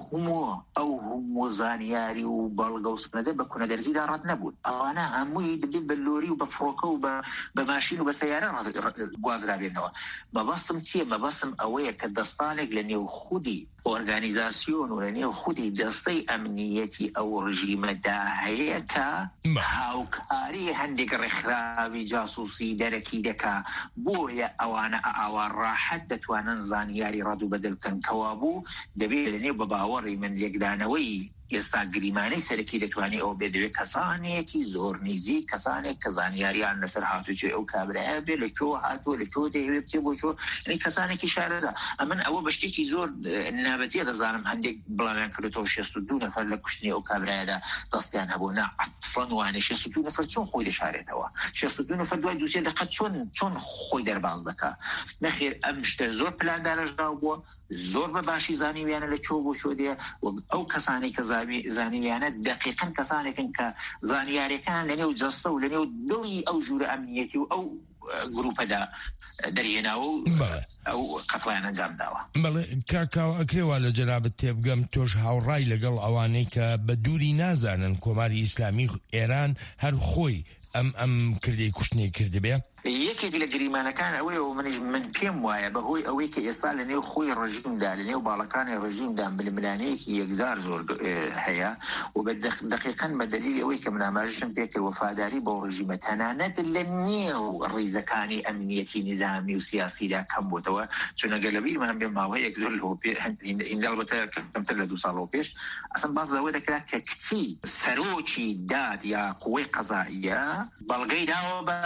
U: هەموو زانیاری و بەڵگە و سنەدە بە کونەدەرزیدا ڕەت نەبوون. ئەوانە هەمووی دەبێت بە لۆری و بە فڕۆکە و بە ماشین و بە سەیارە گوازرابێنەوە. مەبەستم چییە؟ مەبەستم ئەوەیە کە دەستانێک لە نێو خودی ئۆرگانیزاسیۆن و لە نێو خودی جەستەی ئەمنیەتی ئەو ڕژیمەدا هەیە کە هاوکاری هەندێک ڕێکخراوی جاسووسی دەرەکی دەکا بۆیە ئەوانە ئاوا ڕاحەت دەتوانن زانیاری ڕەدوو بەدڵ بکەن کەوا بوو دەبێت لە نێو بە باوەڕی من لێکدانەوەی ئێستا گریمانەی سەرەکی دەتوانێت ئەو بێدەوێت کەسانێکی زۆر نزیک کەسانێک کە زانیاریان لەسەر هاتوچێ ئەو کابرایە بێ لە کۆ هاتووە لە کۆ دەیەوێت بچێ بۆ چۆ کەسانێکی شارەزا. ئەمن ئەوە بە شتێکی زۆر نابەتیە دەزانم هەندێک بڵاویان کردێتەوە 62 نەفەر لە کوشتنی ئەو کابرایەدا دەستیان هەبوو نا ئەسڵەن وانێ 62 نەفەر چۆن خۆی دەشارێتەوە 62 نەفەر دوای دووسێ دقە چۆن خۆی دەرباز دەکا. نەخێر ئەم شتە زۆر پلاندارەژراو بووە زۆر بە باشی زانیویانە لە چۆ بۆ چۆ دێ ئەو کەسانی کە زانیویانە دقیقاً کەسانێکن کە زانیاریەکان لە نێو جەستە و لە نێو دڵی ئەو ژوورە ئەمنیەتی و ئەو گروپەدا دەرهێناوە و ئەو قەتڵیان ئەنجام داوە.
T: بەڵێ کاکاوە ئەکرێوا لە جەنابەت تێبگەم تۆش هاوڕای لەگەڵ ئەوانەی کە بە دووری نازانن کۆماری ئیسلامی ئێران هەر خۆی ئەم کردەی کوشتنی کردبێ؟
U: یەکێک لە گریمانەکان ئەوەیە و من پێم وایە بەهۆی ئەوەی کە ئێستا لە نێو خۆی ڕژیمدا لە نێو باڵەکانی ڕژیمدا ململانەیەکی یەکزار زۆر هەیە و بە دقیقاً بە دلیلی ئەوەی کە من ئاماژەشم پێکرد وەفاداری بۆ ڕژیمە تەنانەت لە نێو ڕیزەکانی ئەمنیەتی نظامی و سیاسیدا کەم بووتەوە چون ئەگەر لە بیرمان بێ ماوەیەک زۆر هەڵبەتە کەمتر لە 2 ساڵەوە پێش ئەسڵ باز لەوە دەکرا کە کچی سەرۆکی داد یا قووەی قەزاییە بەڵگەی داوە بە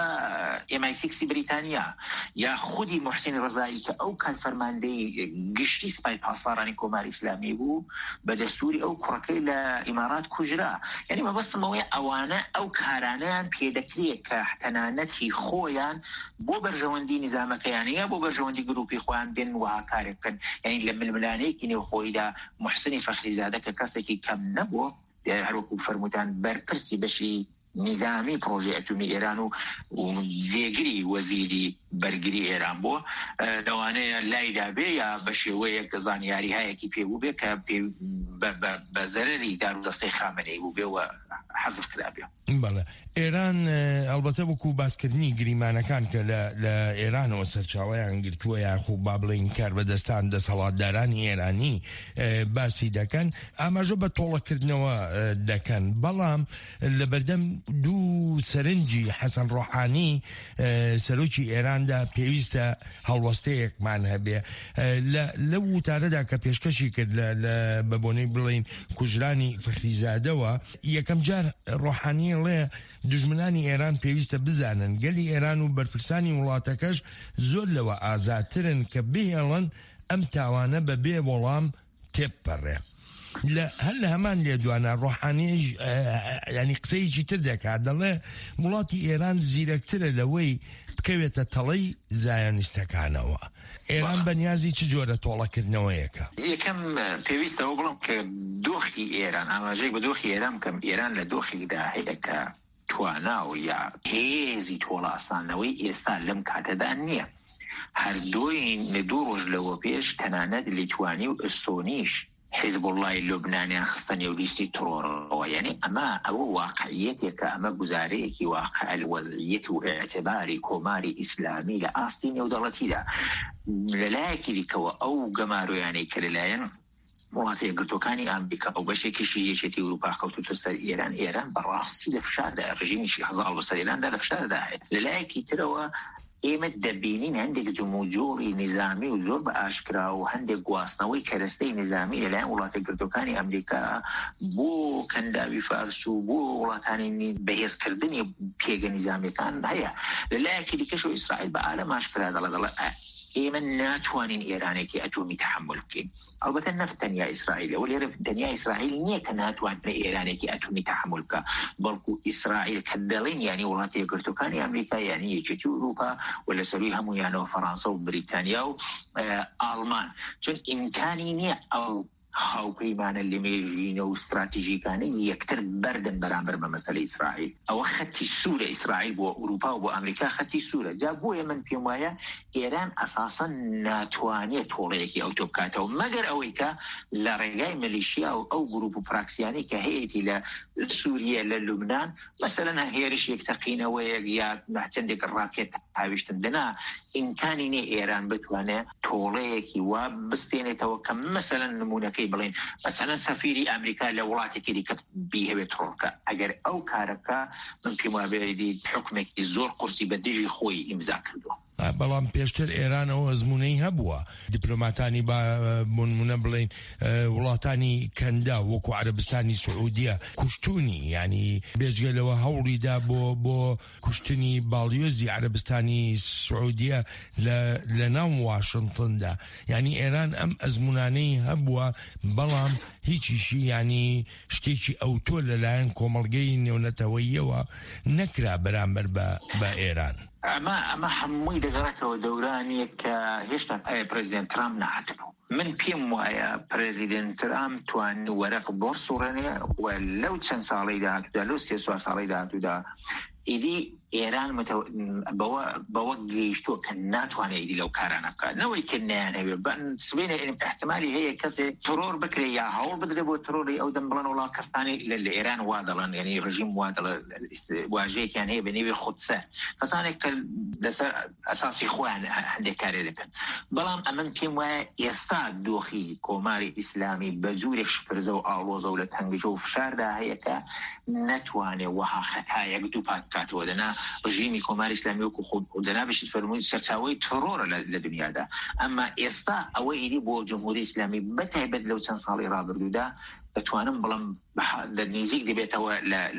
U: MI6 بریتانیا یا خودی محسن ڕزایی کە ئەو کات فەرماندەی گشتی سپای پاسدارانی کۆماری ئیسلامی بوو بە دەستوری ئەو کوڕەکەی لە ئیمارات کوژرا. یعنی مەبەستمەوەی ئەوانە ئەو کارانەیان پێدەکرێت کە تەنانەتی خۆیان بۆ بەرژەوەندی نظامەکەیانەیە بۆ بەرژەوەندی گروپی خۆیان بێن وها کارێک بکەن. یعنی لە ململانەیەکی نێو خۆیدا محسنی فەخریزادە کە کەسێکی کەم نەبووە هەروەکو فەرمووتان بەرپرسی بەشی نظامی پرۆژەی ئەتۆمی ئێران و جێگری وەزیری بەرگری ئێران بووە لەوانەیە لایدا بێ یا بە شێوەیەک زانیاری هەیەکی پێبوو بێ کە بە زەرەری دار و دەستەی خامنەی بوو بێ و حەزف کرابێ.
T: بەڵێ ئێران ئەلبەتە وەکو باسکردنی گریمانەکان کە لە ئێرانەوە سەرچاوەیان گرتووە یاخوو با بڵین کار بەدەستان دەسەڵاتدارانی ئێرانی باسی دەکەن ئاماژە بە تۆڵەکردنەوە دەکەن. بەڵام لە بەردەم دوو سەرنجی حەسەن ڕۆحانی سەرۆکی ئێراندا پێویستە هەڵوەستەیەکمان هەبێ لە وتارەدا کە پێشکەشی کرد بە بۆنەی بڵین کوژرانی فەخریزادەوە یەکەم جار ڕۆحانی لێ دژمنانی ئێران پێویستە بزانن گەلی ئێران و بەرپرسانی وڵاتەکەش زۆر لەوە ئازاترن کە بهێڵن ئەم تاوانە بە بێ وەڵام تێپەڕێ. هەر لە هەمان لێ دوانە ڕۆحانیش ینی قسەیەکی تر دەکات دەڵێ وڵاتی ئێران زیرەکترە لەوەی بکەوێتە تەڵەی زایۆنیستەکانەوە. ئێران بەنیازی چ جۆرە تۆڵەکردنەوەیەکە؟
U: یەکەم پێویستەوە بڵم کە دۆخی ئێران ئاماژەی بە دۆخی ئێران کەم ئێران لە دۆخیدا هەیە کە تواناو یا هێزی تۆڵاسانەوەی ئێستا لەم کاتەدا نییە. هەردووی لە 2 ڕۆژ لەوە پێش تەنانەت لیتوانی و ئەستۆنیش حزب الله اللبناني خصني وليستي ترور يعني أما أو واقعيتك أما جزاريك واقع الوضعية واعتباري كوماري إسلامي لأصلي ودولتي لا لكن لك أو جمارو يعني كلاين مواطني قلتو كاني أمريكا أو بشكل شيء شتي أوروبا كوتو تسال إيران براسي لفشار ده رجيم شيء حزال بس إيران ده لفشار ده لكن ترى إيمت دبينين عندك جمهوري نظامي وزور بأشكرا وعندك واصنوي كرستي نظامي الآن ولات قردوكاني أمريكا بو كندا بفارسو بو ولاتاني بهيس كردني بيجا نظامي كان هيا لكن كشو إسرائيل بعالم أشكرا دلا إيمن ناتوانين إيراني كي أتومي تحملك أو بثن نفتن إسرائيل ولي رفتن يا إسرائيل نيك ناتوان إيراني كي أتومي تحملك بلكو إسرائيل كدلين يعني ولاتي قرتوكاني أمريكا يعني يجي أوروبا ولا سويهم يعني فرنسا وبريطانيا وألمان شون إمكانيني أو هاو بيمان اللي ميجينا واستراتيجيكاني يكتر بردن برامبر بمثل إسرائيل أو خدتي سورة إسرائيل بو أوروبا وبو أمريكا خدتي سورة جابوا يمن في مايا إيران أساسا ناتوانية طوليكي أو توبكاتا ومجر أويكا لرجاي ميليشيا أو جروب براكسياني كهيئة لسوريا للبنان مثلا هيرش يكتقينا ويا معتندك الراكت هاويشتن دنا إمكانيني إيران بتوانا طوليكي وبستيني توكم مثلا نمونك بلين مثلا سفيري أمريكا لولاتي كذي كبيه بترولك أجر أو كاركا من كما بيدي حكمك الزور قرصي بديجي خوي إمزاك له
T: بەڵام پێشتر ئێرانەوە ئەزمونەی هەبووە دیپلۆماتانی بۆنمونە بڵێن وڵاتانی کەندا وەکو عەرەبستانی سعودیە کوشتونی ینی بێجگەلەوە هەوڵیدا بۆ کوشتنی باڵیۆزی عەرەبستانی سعودیە لە ناو واشنتندا ینی ئێران ئەم ئەزمونانەی هەبووە بەڵام هیچیشی ینی شتێکی ئەوتۆ لەلایەن کۆمەڵگەی نێونەتەوەییەوە نەکرا بەرامبەر بە ئێران
U: أما حموي دقرته دوراني كهشتا بريزيدنت ترامب نعتبه من بيم ويا بريزيدنت ترامب توان ورق بورصورانيا ولو كان صالي ده لو سيسوار صالي ده إذا إيران بوجيشتو كناتواني إذا لو كارانك نوي كنا يعني سبينا احتمالي هي كسي ترور بكري يا هول بدربو تروري أو دمبلان ولا كفتاني لإيران واضلا يعني رجيم واضل واجيك يعني هي بنيبي خدسة فصانك أساسي خوان عندك كاري لكن بلان أمام كيما يستاد دوخي كوماري إسلامي بزورك شبرزو أولوزو لتهنجو في شاردا هي كناتواني وها خطايا قدوبات كاتو دنا رژیمی کۆماری ئیسلامی وەکو خوددەنا بشیت فەرمووی سەرچاوەی ترۆرە لە دنیادا ئەمما ئێستا ئەوەی ئیدی بۆ جمهوری ئیسلامی بەتایبەت لەو چەند ساڵی ڕابردوودا دەتوانم بڵم لە نزیک دەبێتەوە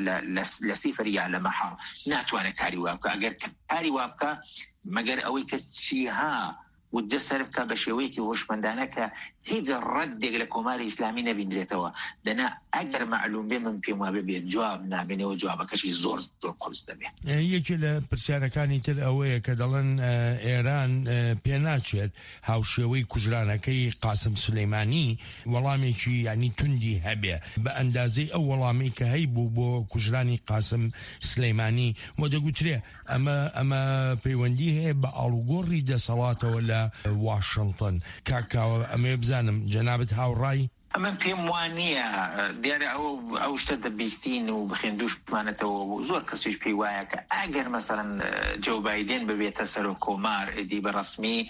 U: لە سیفەر یا لە مەحاڵ ناتوانێت کاری وا بکە ئەگەر کاری وا بکە مەگەر ئەوەی کە چیها وجه سرفك بشويكي وشمندانك هيج الرد على كوماري إسلامي نبينريتوا دنا أجر معلوم بمن بيما ببي جواب نابني وجوابك شيء زور قرص دبي
T: يجي لبرسيانا كاني تل أويه كدلن إيران بيناتشل هاوشوي كجرانا كي قاسم سليماني والله شيء يعني تندي هبه بأندازي أو والله كهيبو بو كجراني قاسم سليماني وده قلت له أما بيونديه بألوغوري ده صلاة ولا واشنطن كاكا أما يبزانم جنابة هاوراي
U: من بيموانية دياري أو اشتد بيستين وبخندوش بمانته وزور كسيش بيوايك أجر مثلا جو بايدن ببيت سرو كومار دي برسمي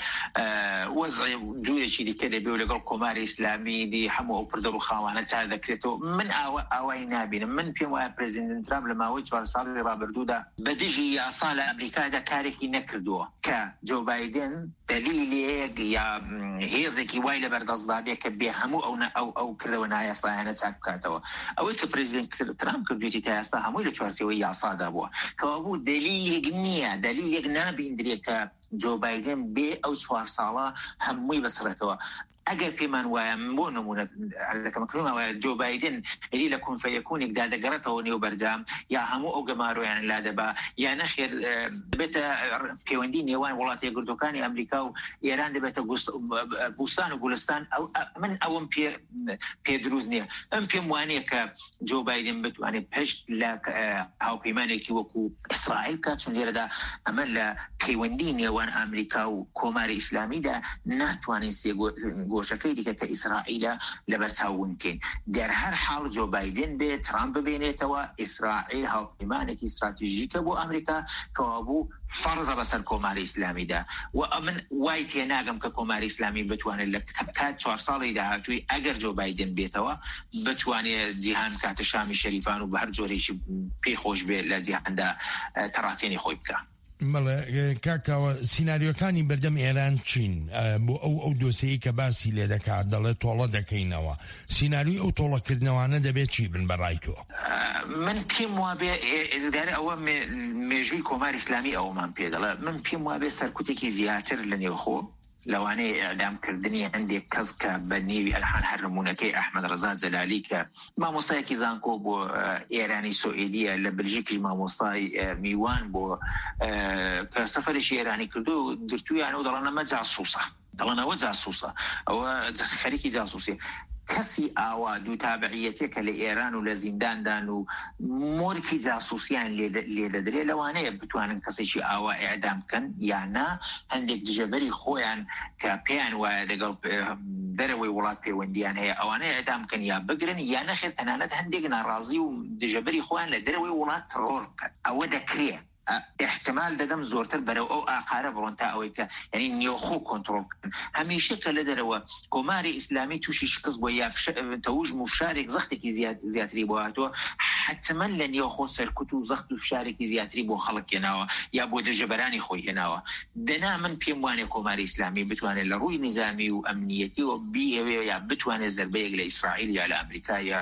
U: وضع جوية شي دي كده بيقول قال كومار إسلامي دي حمو أبردو خوانا هذا كريتو من أوي نابين من بيموايا بريزيدنت ترامب لما وجه صار رابردو ده بديجي يا صالة أمريكا ده كاركي نكردو كجو بايدن دليل يا هيزكي وايلة بردازدابية كبيهمو أو كذا ونايا صاينة تاكاتوا أو كبريزيدنت ترامب كبيوتي تاسا همو إلى شوارسي ويا صادا بوا كوابو دليل يجنيا دليل يجنا بيندريك جو بايدن بي أو شوار صالة همو يبصرتوا أجر كمان ومونمونة على كم كلمة جو بايدن اللي لكم فيكون إقداد قرطه ونيو برجام يا همو أو جمارو يعني لا دبا يا نخير بيتا كيوندين يوان والله يقولوا كان أمريكا وإيران دبيتا بوستان وغولستان أو من أوم بيدروزنيا أم في موانيك جو بايدن بتواني بهشت لك أو كيمانك وكو إسرائيل كاتشون يردا أملا كيوندين يوان أمريكا وكوماري إسلامي دا ناتواني گۆشەکەی دیکە کە ئیسرائیلە لەبەرچاوونکەین در هەر حاڵ جۆ بایدن بێت ترامپ ببێنێتەوە ئیسرائیل هاوپەیمانێکی استراتیژیکە بۆ ئەمریکا کەوا بوو فەرزە بەسەر کۆماری ئیسلامیدا و من وای تێناگەم کە کۆماری ئیسلامی بتوانێت لە کات 4 ساڵی داهاتووی ئەگەر جۆ بایدن بێتەوە بتوانێت جیهان کاتە شامی شەریفان و بە هەر جۆرێکی پێی خۆش بێت لە جیهاندا تەڕاتێنی خۆی بکە.
T: مەڵێ کاکاوە سیناریۆکانی بەردەم ئێران چین بۆ ئەو دۆسەیە کە باسی لێ دەکات دەڵێت تۆڵە دەکەینەوە سیناریۆی ئەو تۆڵەکردنەوانە دەبێت چی بن بەڕای تۆ؟
U: من پێم وابێ ئەوە مێژووی کۆماری ئیسلامی ئەومان پێ دەڵێ من پێم وابێ سەرکوتێکی زیاتر لە نێوخۆ لەوانەیە ئەعدامکردنی هەندێک کەس کە بە نێوی ئەلحان هەر نمونەکەی ئەحمەد ڕەزا جەلالی کە مامۆستایەکی زانکۆ بۆ ئێرانی سوئێدیە لە بلژیکی مامۆستای میوان بۆ کە سەفەرێکی ئێرانی کردو و گرتوویانە و دەڵێنەمە جاسووسە دەڵێنەوە جاسووسە ئەوە خەریکی جاسووسی کەسی ئاوا دوو تابعیەتێکە لە ئێران و لە زینداندان و مۆرکی جاسووسیان لێ دەدرێ لەوانەیە بتوانن کەسێکی ئاوا ئێعدام بکەن یاننا هەندێک دژەبەری خۆیان کە پێیان وایە لەگەڵ دەرەوەی وڵات پەیوەندیان هەیە ئەوانەیە ئێعدام بکەن یا بگرن یا نەخێت تەنانەت هەندێک ناڕازی و دژەبەری خۆیان لە دەرەوەی وڵات ترۆر بکەن ئەوە دەکرێت احتمال دەدەم زۆرتر بەرەو ئەو ئاقارە بڕۆن تا ئەوەی کە یعنی نیۆخۆ کۆنتڕۆڵ بکەن هەمیشە کە لە دەرەوە کۆماری ئیسلامی تووشی شکست بۆ یا تەوژم و فشارێک زەختێکی زیاتری بۆ هاتووە حتما لە نیۆخۆ سەرکوت و زەخت و فشارێکی زیاتری بۆ خەڵک هێناوە یا بۆ دژەبەرانی خۆی هێناوە دەنا من پێم وانێ کۆماری ئیسلامی بتوانێت لە ڕووی نظامی و ئەمنیەتی و بیهێوێ یا بتوانێت زەربەیەک لە ئیسرائیل یا لە ئەمریکا یا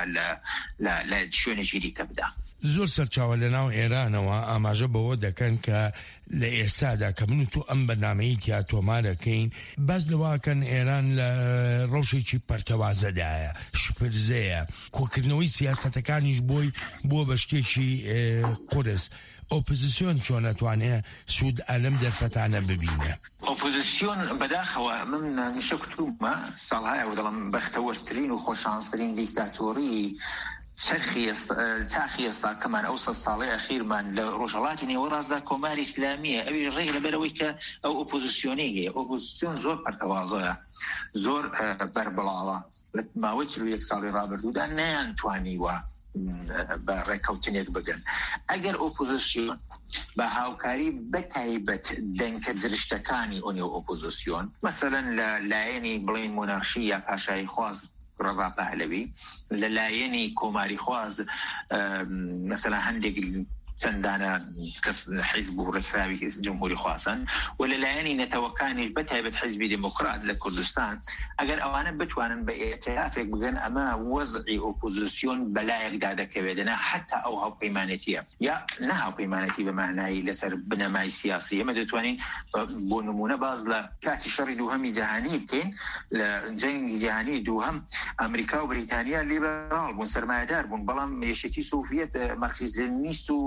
U: لە شوێنێکی دیکە بدا.
T: زۆر سەرچاوە لە ناو ئێرانەوە ئاماژە بەوە دەکەن کە لە ئێستادا کە من تو ئەم بەرنامەی تیا تۆمارەکەین باز لەواکەن ئێران لە ڕەوشێکی پەرتەوازەدایە شپرزەیە کۆکردنەوەی سیاسەتەکانیش بۆ بە شتێکی قورس ئۆپۆزیسیۆن چۆن نەتوانێت سوود ئەلەم دەرفەتانە ببینە
U: ئۆپۆزیسیۆن بەداخەوە من نیشە کتومە ساڵهایە و دەڵم بەختەوەرترین و خۆشانسترین دیکتاتۆری تاخی ئێستا کەمان ئەو 100 ساڵی ئەخیرمان لە ڕۆژهەڵاتی نێوەڕاستدا کۆماری ئیسلامیە ئەوی ڕێک لەبەرەوەی کە ئەو ئۆپۆزیسیۆنی هەیە ئۆپۆزیسیۆن زۆر پەرتەوازەیە زۆر بەربڵاوە لە ماوەی 41 ساڵی ڕابردوودا نەیانتوانیوە بە ڕێکەوتنێک بگەن ئەگەر ئۆپۆزیسیۆن بە هاوکاری بەتایبەت دەنکە درشتەکانی ئۆنێ ئۆپۆزیسیۆن مەسەلەن لە لایەنی بڵین مۆنارشی یا پاشایی خواست ڕەزا پەهلەوی لە لایەنی کۆماری خواز مەسەلا هەندێک چەندانە کەس حیزب و ڕێکخراوی جمهوری خواسن و لەلایەنی نەتەوەکانیش بەتایبەت حیزبی دموکرات لە کوردستان ئەگەر ئەوانە بتوانن بە ئێتلافێک بگەن ئەمە وەزعی ئۆپۆزیسیۆن بەلایەکدا دەکەوێتەوە حتا ئەو هاوپەیمانێتیە یا نە هاوپەیمانەتی بە معنای لەسەر بنەمای سیاسی ئەمە دەتوانین بۆ نمونە باز لە کاتی شەڕی دووهەمی جەهانی بکەین لە جەنگی جیهانی دووهەم ئەمریکا و بریتانیا لیبرال بوون سەرمایەدار بوون بەڵام یەشێتی سۆڤیەت مارکسیست لێنینیست و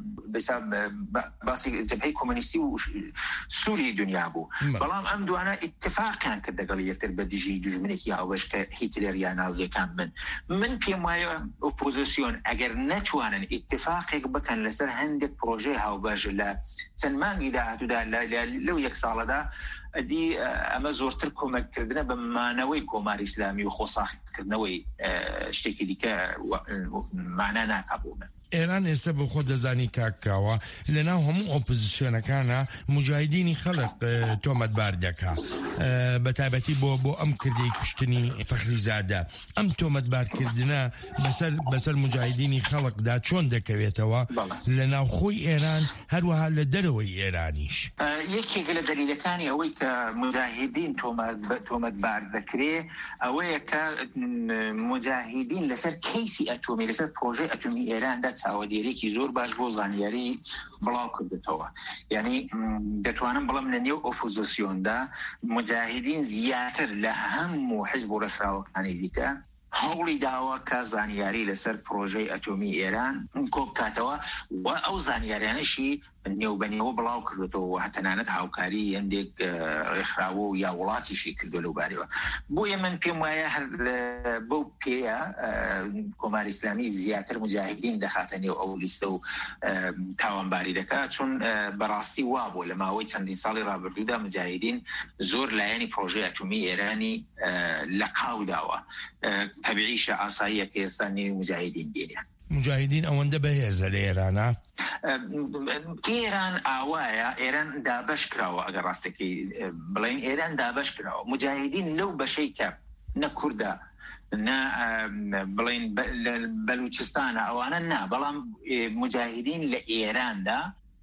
U: باسی جبهەی کۆمونیستی و سووری دنیا بوو بەڵام ئەم دوانە ئیتفاقیان کرد لەگەڵ یەکتر بە دژی دوژمنێکی هاوبەش کە هیتلەر یا نازیەکان من پێم وایە ئۆپۆزیسیۆن ئەگەر نەتوانن ئیتفاقێک بکەن لەسەر هەندێک پرۆژەی هاوبەش لە چەند مانگی داهاتوودا لەو یەک ساڵەدا ئەدی ئەمە زۆرتر کۆمەککردنە بە مانەوەی کۆماری ئیسلامی و خۆساختکردنەوەی شتێکی دیکە مانە ناکابوومە.
T: ئێران ئێستا بە خۆ دەزانی کاکاوە لەناو هەموو ئۆپۆزیسیۆنەکانە مجاهدینی خەڵک تۆمەتبار دەکا بە تایبەتی بۆ ئەم کردەی کوشتنی فەخریزادە ئەم تۆمەتبارکردنە بەسەر مجاهدینی خەڵکدا چۆن دەکەوێتەوە لەناو خۆی ئێران هەروەها لە دەرەوەی ئێرانیش
U: یەکێک لە دەلیلەکانی ئەوەی کە مجاهدین تۆمەتبار دەکرێ ئەوەیە کە مجاهدین لەسەر کەیسی ئەتۆمی لەسەر پرۆژەی ئەتۆمی ئێراندا چاوەدێرێکی زۆر باش بۆ زانیاری بڵاو کردێتەوە یعنی دەتوانم بڵم لە نێو ئۆپۆزیسیۆندا مجاهدین زیاتر لە هەموو حیزب و ڕێکخراوەکانی دیکە هەوڵی داوە کە زانیاری لەسەر پرۆژەی ئەتۆمی ئێران کۆبکاتەوە و ئەو زانیاریانەشی نێوبەنیەوە بڵاو کردێتەوە هەتەنانەت هاوکاری هەندێک ڕێکخراوە یا وڵاتیشی کردو لەو بارەوە. بۆیە من پێم وایە هەر بەو پێیە کۆماری ئیسلامی زیاتر مجاهدین دەخاتە نێو ئەو لیستە و تاوانباری دەکات، چون بەڕاستی وا بوو لە ماوەی چەندین ساڵی ڕابردوودا مجاهدین زۆر لایەنی پرۆژەی ئەتۆمی ئێرانی لە قاوداوە. تەبیعیشە ئاساییە کە ئێستا نێوی مجاهدین دێنیان.
T: مجاهدین ئەوەندە بەهێزە لە ئێرانە؟
U: ئێران ئاوایە، ئێران دابەش کراوە، ئەگەر ڕاستەکەی بڵین ئێران دابەش کراوە. مجاهدین لەو بەشەی کە نە کوردە نە بڵین بەلوچستانە ئەوانە نا، بەڵام مجاهدین لە ئێراندا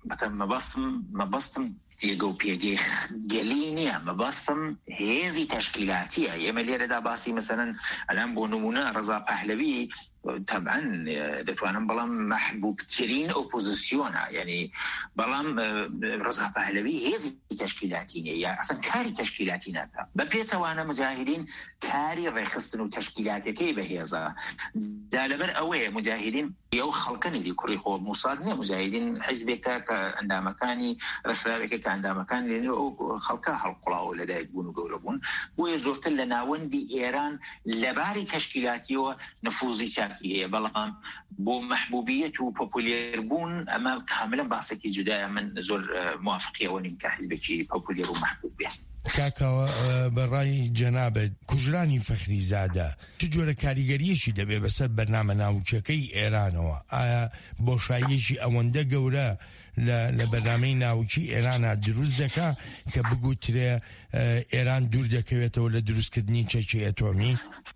U: مەبەستم جێگە و پێگەی گەلی نییە، مەبەستم هێزی تەشکیلاتیە. ئێمە لێرەدا باسی مەسەرەن ئەلان بۆ نمونە ڕەزا پەهلەوی طبعا دەتوانم بەڵام محبوبترین ئۆپۆزیسیۆنە، یعنی بەڵام ڕەزا پەهلەوی هێزی تەشکیلاتی نیە یا ئەسەن کاری تەشکیلاتی ناکات. بە پێچەوانە مجاهدین کاری ڕێخستن و تەشکیلاتەکەی بەهێزە. دا لەبەر ئەوەیە مجاهدین ئەو خەڵکەنی کوڕی خۆ موساد نیە، مجاهدین حیزبێکە کە ئەندامەکانی ڕێکخراوێکە کە ئەندامەکان لێنێ ئەو خەڵکە هەڵقوڵاوە لەدایک بوون و گەورە بوون. بۆیە زۆرتر لە ناوەندی ئێران لەباری تەشکیلاتیەوە نفوزی هەیە، بەڵام بۆ محبوبیت و پۆپولێر بوون ئەمە کاملەن باسێکی جودایە. من زۆر موافقیەوە نیم کە حیزبێکی پۆپولێر و محبوب بێ.
T: کاکەوە بەڕای جەنابەت کوژرانی فەخریزادە چ جۆرە کاریگەریەکی دەبێت بەسەر بەرنامە ناوچەکەی ئێرانەوە؟ ئایا بۆشاییەکی ئەوەندە گەورە لە بەرنامەی ناوچی ئێرانە دروست دەکا کە بگوترێ ئێران دوور دەکەوێتەوە لە دروستکردنی چەکی ئەتۆمی؟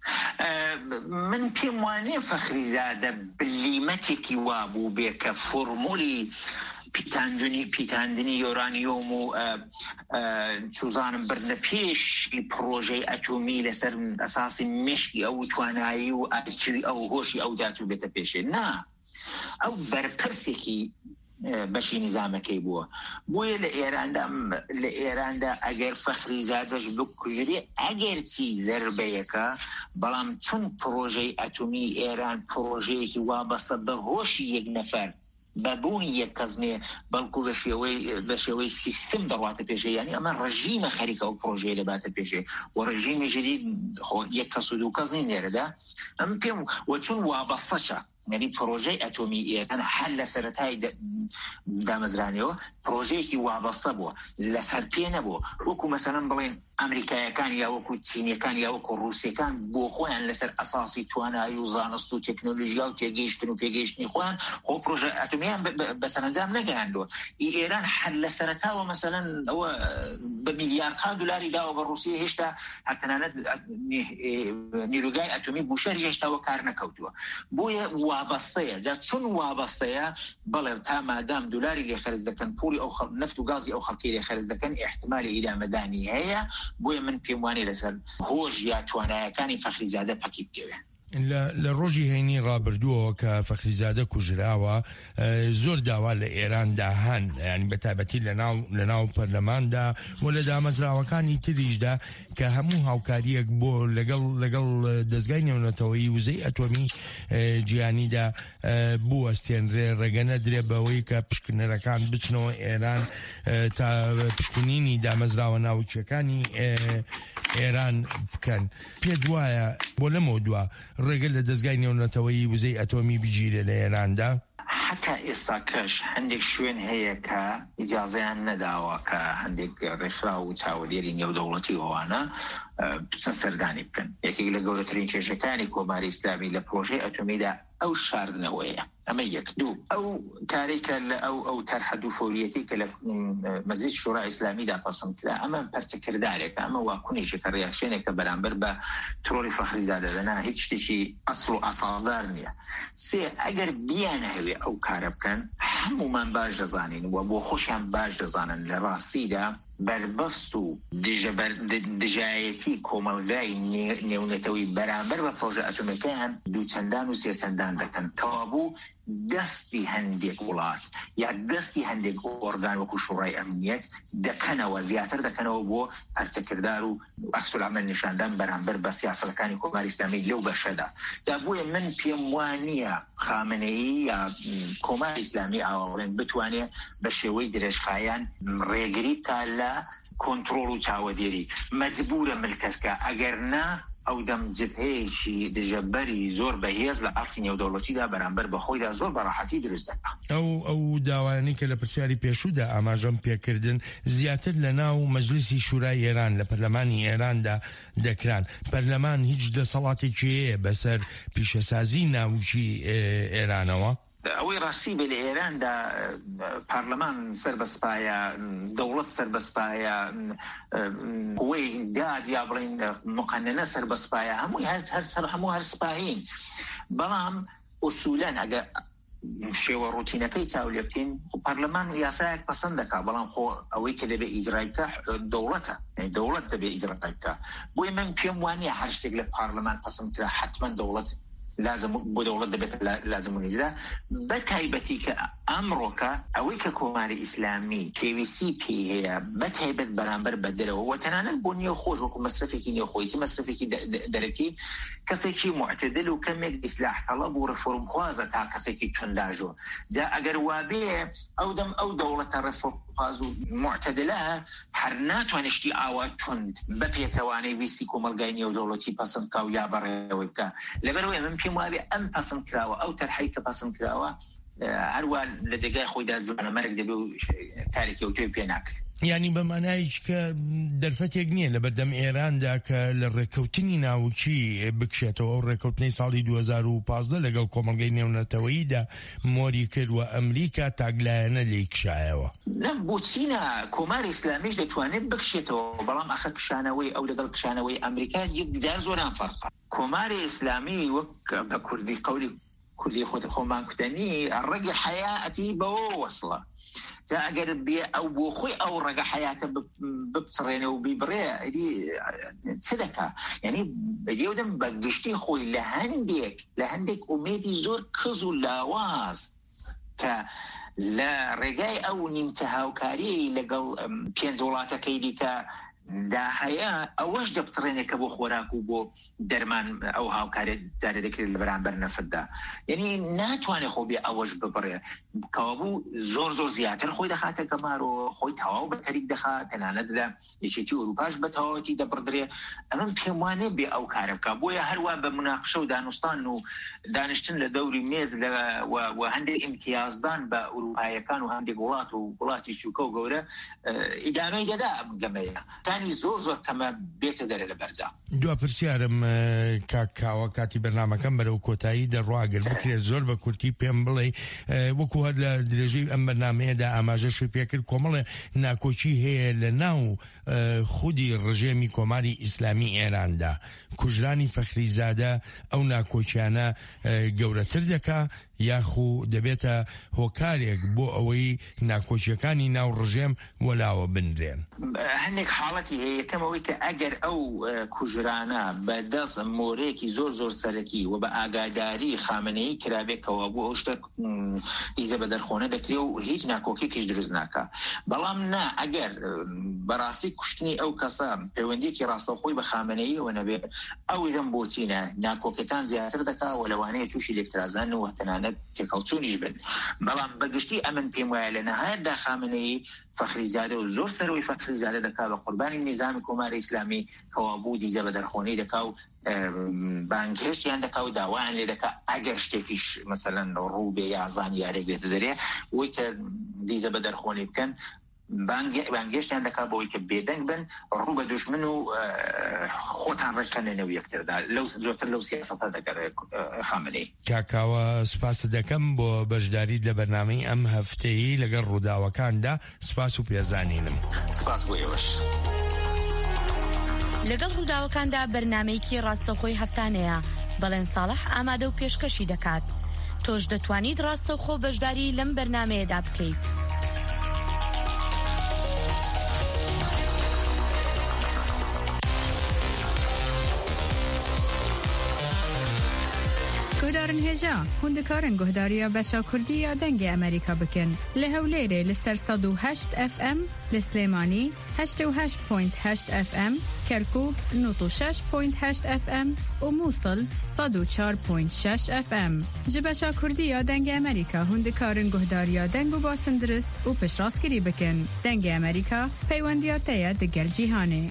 U: من پێم وانێ فەخریزادە بلیمەتێکی وابوو بێ کە فۆرمولی پیتاندنی یۆرانیۆم و چوزانم برنە پێشی پرۆژەی ئەتۆمی لەسەر ئەساسی مشکی ئەو توانایی و ئاچوی ئەو هۆشی ئەو داچوو بێتە پێشێ. نا، ئەو بەرپرسێکی بەشی نظامەکەی بووە. بۆیە لە ئێراندا ئەگەر فەخریزادەش بکوژرێ ئەگەر چی زەربەیەکە، بەڵام چون پرۆژەی ئەتۆمی ئێران پرۆژەیەکی وابەستە بە هۆشی یەک نەفەر بەبوونی یەک کەس نێ، بەڵکو بە شێوەی سیستم دەڕاتە پێشێ. یعنی ئەمە ڕژیمە خەریکە ئەو پرۆژەیە دەباتە پێشێ و ڕژیمی ژدید یەک کەس و دوو کەس نین لێرەدا. ئەم پێم وە چون وابەستەشە، یعنی پرۆژەی ئەتۆمی ئێران هەر لە سەرەتای دامەزرانیەوە پرۆژەیەکی وابەستە بووە، لەسەر پێ نەبووە. وەکو مەسەڵەن بڵێن ئەمریکایەکان یا وەکو چینیەکان یا وەکو ڕووسیەکان بۆ خۆیان لەسەر ئەساسی توانایی و زانست و تەکنۆلۆژیا و تێگەیشتن و پێگەیشتنی خۆیان خۆ پرۆژە ئەتۆمیان بەسەرنجام نەگەیاندووە. ئێران هەر لە سەرەتاوە مەسەڵەن ئەوە بە میلیاردها دولاری داوە بە ڕووسیە، هێشتا هەرتەنانەت نیروگای ئەتۆمی بوشەر هێشتاوە کار نەکەوتووە. بۆیە وابەستەیە. جا چون وابەستەیە بەڵێ تا مادام دولاری لێ خەرج دەکەن، پوڵی ئەو نەفت و گازی ئەو خەڵکی لێ خەرج دەکەن، احتمالی ئیدامەدانی هەیە. بۆیە من پێم وانێ لەسەر هۆش یا توانایەکانی فەخریزادە پەکی بکەوێ.
T: لە ڕۆژی هەینی ڕابردووەوە کە فەخریزادە کوژراوە زۆر داوا لە ئێراندا هەن، ینی بە تایبەتی لە ناو پەرلەماندا و لە دامەزراوەکانی تریشدا کە هەموو هاوکاریەک بۆ لەگەڵ دەستگای نێونەتەوەی وزەی ئەتۆمی گیانیدا بوەستێنرێ، ڕێگەنە درێ بەوەی کە پشکنەرەکان بچنەوە ئێران تا پشکنینی دامەزراوە ناوچەکانی ئێران بکەن. پێت وایە بۆ لەمەوە دووە ڕێگە لە دەستگای نێونەتەوەی وزەی ئەتۆمی بگیرێ لە ئێراندا؟
U: حتا ئێستا کەش هەندێک شوێن هەیە کە ئیجازەیان نەداوە کە هەندێک ڕێکخراو و چاوەلێری نێودەوڵەتی ئەوانە بچن سەردانی بکەن. یەکێک لە گەورەترین کێشەکانی کۆماری ئیسلامی لە پرۆژەی ئەتۆمیدا ئەو شاردنەوەیە. ئەمە یەک. دوو، ئەو کارێکە لە ئەو تەرحەدوو فۆریەتی کە لە مەجلیس شورای ئیسلامیدا پەسەند کرا، ئەمە پەرچەکردارێکە، ئەمە واکوونێکە ڕیاکشنێکە بەرامبەر بە ترۆلی فەخریزادە دەنا، هیچ شتێکی ئەسڵ و ئاساسدار نییە. سێ، ئەگەر بیانە هەوێ ئەو کارە بکەن، هەمومان باش دەزانین و بۆ خۆشیان باش دەزانن لە ڕاستیدا بربەست و دژایەتی کۆمەلگای نێونەتەوەی بەرامبەر بە پرۆژە ئەتۆمیەکەیان دوو چەندان و سێ چەندان دەکەن، کەوابوو دەستی هەندێک وڵات یا دەستی هەندێک ئۆرگان وەکو شوڕای ئەمنیەت دەکەنەوە زیاتر دەکەنەوە بۆ هەرچەکردار و عەکسولعەمەل نیشاندان بەرامبەر بە سیاسەتەکانی کۆماری ئیسلامی لەو بەشەدا. جا بۆیە من پێم وانییە خامنەیی یا کۆماری ئیسلامی ئاوەڕێن بتوانێت بە شێوەی درێژخایان ڕێگری بکە لە کۆنتڕۆڵ و چاوەدێری مەجبورە ملکەتکە ئەگەر نا ئەو دەم جبهەیەکی دژەبەری زۆر بەهێز لە ئەرسی نێودەوڵەتیدا بەرامبەر بەخۆیدا زۆر بەڕاحەتی دروست دەکات.
T: ئەو داوایانی کە لە پرسیاری پێشوودا ئاماژەم پێکردن زیاتر لە ناو مەجلیسی شورای ئێران لە پەرلەمانی ئێراندا دەکران. پەرلەمان هیچ دەسەڵاتێکی هەیە بەسەر پیشەسازی ناوچی ئێرانەوە؟
U: ئەوەی ڕاستی بێ لە ئێراندا پارلەمان سەربەسپایە، دەوڵەت سەربەسپایە، قوەی داد یا بڵین مقننە سەربەسپایە، هەموو هەر سپاهین. بەڵام ئوسوولەن ئەگە شێوە ڕوتینەکەی چاو لێ بکەین پەرلەمان یاسایەک پەسەند دەکات، بەڵام خۆ ئەوەی کە دەبێت ئیجرای بکە دەوڵەتە، دەوڵەت دەبێت ئیجرای بکە. بۆیە من پێم وانییە هەر شتێک لە پارلەمان پەسەند کرا حتمما دەوڵەت لازم بۆ دەوڵەت دەبێت لازم و نیزرا. بە تایبەتی کە ئەمڕۆکە ئەوەی کە کۆماری ئیسلامی پێویستی پێی هەیە بە تایبەت بەرامبەر بە دەرەوە و تەنانەت بۆ نیێ خۆش وەکو مەسرفێکی نێوخۆی چ مەسرفێکی دەرەکی کەسێکی معتدل و کەمێک ئیسلاح تەڵەب و ڕفۆرمخوازە تا کەسێکی تونداژۆ. جا ئەگەر وابێ ئەو دەوڵەتە ڕفۆرمخواز و معتدلە هەر ناتوانێت شتی ئاوا تند بە پێچەوانەی ویستی کۆمەلگای نێودەوڵەتی پەسەند بکا و یا بەڕێوەی بکە. لەبەرەوەی من پێم وابێ ئەم پەسەند کراوە ئەو تەرحەی کە پەسەند کراوە هەروە لە جێگای خۆیدا جوانە مەرگ دەبێ و تارێکی و توێ پێ ناکرێت.
T: یعنی بەمانایش کە دەرفەتێک نییە لە بەردەم ئێراندا کە لە ڕێکەوتنی ناوچی بکشێتەوە ئەو ڕێکەوتنەی ساڵی 2015 لەگەڵ کۆمەلگەی نێونەتەوەییدا مۆری کردووە ئەمریکا تاگلایەنە لێی کشایەوە.
U: بۆچینە کۆماری ئیسلامیش دەتوانێت بکشێتەوە، بەڵام ئەخە کشانەوەی ئەو لەگەڵ کشانەوەی ئەمریکا یەکجار زۆران فەرقە. کۆماری ئیسلامی وەک بە کوردی قەولی کوردی خۆمان کوتەنی ڕێگی حیاتی بەوە وەسڵە. جا ئەگەر بێ ئەو بۆ خۆی ئەو ڕێگە حیاتە بپچڕێنە و بیبڕێ چ دەکا؟ یعنی بەدێودەم بە گشتی خۆی لە هەندێک ئومێدی زۆر کز و لاواز کە لە ڕێگای ئەو نیمچە هاوکاری لەگەڵ پێنج وڵاتەکەی دیکە دا هەیە ئەوەش دەبچڕێنێکە بۆ خۆراک و بۆ دەرمان ئەو هاوکارێت جارێ دەکرێت لە بەرامبەر نەفتدا. یعنی ناتوانێت خۆ بێ ئەوەش ببڕێ کەوابوو زۆر زیاتر خۆی دەخاتە گەمارەوە، خۆی تەواو بە تەریک دەخات، تەنانەت لە یەکێتی ئوروپاش بە تەواوەتی دەبڕدرێ. ئەمەم پێم وانێ بێ ئەو کارە بکە. بۆیە هەروە بە مناقشە و دانوستان و دانیشتن لە دەوری مێز و هەندێک ئیمتیازدان بە ئوروپایەکان و هەندێک وڵات و وڵاتی چووکە و گەورە ئیدامەی دەدا ئەم گەمەیە. زۆر کەمە بێتە دەرە لە بەرجا.
T: دوا پرسیارم کاکاوە کاتی بەرنامەکەم بەرەو کۆتایی دەڕواگەر بکرێت زۆر بە کورتی پێم بڵێ وەکو هەر لە درێژەی ئەم بەرنامەیەدا ئاماژەشی پێکرد کۆمەڵێ ناکۆچی هەیە لە ناو خودی ڕژێمی کۆماری ئیسلامی ئێراندا. کوژرانی فەخریزادە ئەو ناکۆچیانە گەورەتر دەکا یاخو دەبێتە هۆکارێک بۆ ئەوەی ناکۆچیەکانی ناو ڕژێم وەلاوە بنرێن؟
U: هەندێک حاڵەتی هەیە. یەکەمەوەی کە ئەگەر ئەو کوژرانە بەدەست مۆرێکی زۆر سەرەکی و بە ئاگاداری خامنەیی کرابێکەوە بۆ ئەو شتە دیزە بە دەرخۆنە دەکرێت و هیچ ناکۆکێکیش دروست ناکە. بەڵام نا ئەگەر بەڕاستی کوشتنی ئەو کەسە پەیوەندیەکی ڕاستەوخۆی بە خامنەییەوە نەبێت ئەو دەم بۆچینە ناکۆکەکان زیاتر دەکا و لەوانەیە تووشی لێکترازان و تەنانەت پێکەڵچوونیش بن. بەڵام بەگشتی ئەمن پێم وایە لە نەهایەتدا خامنەیی فەخریزادە و زۆر سەرەوەی فەخریزادە دەکا بە قوربانی نیزامی کۆماری ئیسلامی کەوابوو دیزە بە دەرخۆنەی دەکا و بانگهێشتیان دەکا و داوایان لێ دەکا ئەگەر شتێکیش مەسەلەن ڕوو بێ یازان یارێک بێتە دەرێ وەی کە دیزە بە دەرخۆنی بکەن بانگێشتیان دەکا بۆی کە بێدەنگ بن ڕوو بە دوژمن و خۆتان ڕێکخەنێنەوە یەکتردا. زۆرتر لەو سیاسەتە دەگەڕێت خامنەی.
T: کاکاوە سپاس دەکەم بۆ بەشداریت لە بەرنامەی ئەم هەفتەیە لەگەڵ ڕووداوەکاندا. سپاس و پێزانینم.
U: سپاس بۆ ئێوەش.
S: لەگەڵ ڕووداوەکاندا بەرنامەیەکی ڕاستەوخۆی هەفتانەیە بەڵێن ساڵح ئامادە و پێشکەشی دەکات. تۆش دەتوانیت ڕاستەوخۆ بەشداری لەم بەرنامەیەدا بکەیت.
B: گهدارن هجا هندکارن گهداریا بشا کردی دنگ امریکا بکن لهولیره لسر 108 اف ام لسلیمانی 88.8 اف ام کرکوک 96.8 اف ام و موصل 104.6 اف ام جبشا کردی دنگ امریکا هندکارن گهداریا دنگ و باسندرست و پشراسکری بکن دنگ امریکا پیوندیاتیا دگر جیهانه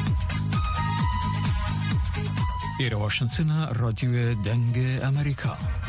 P: إلى واشنطن راديو دنگ أمريكا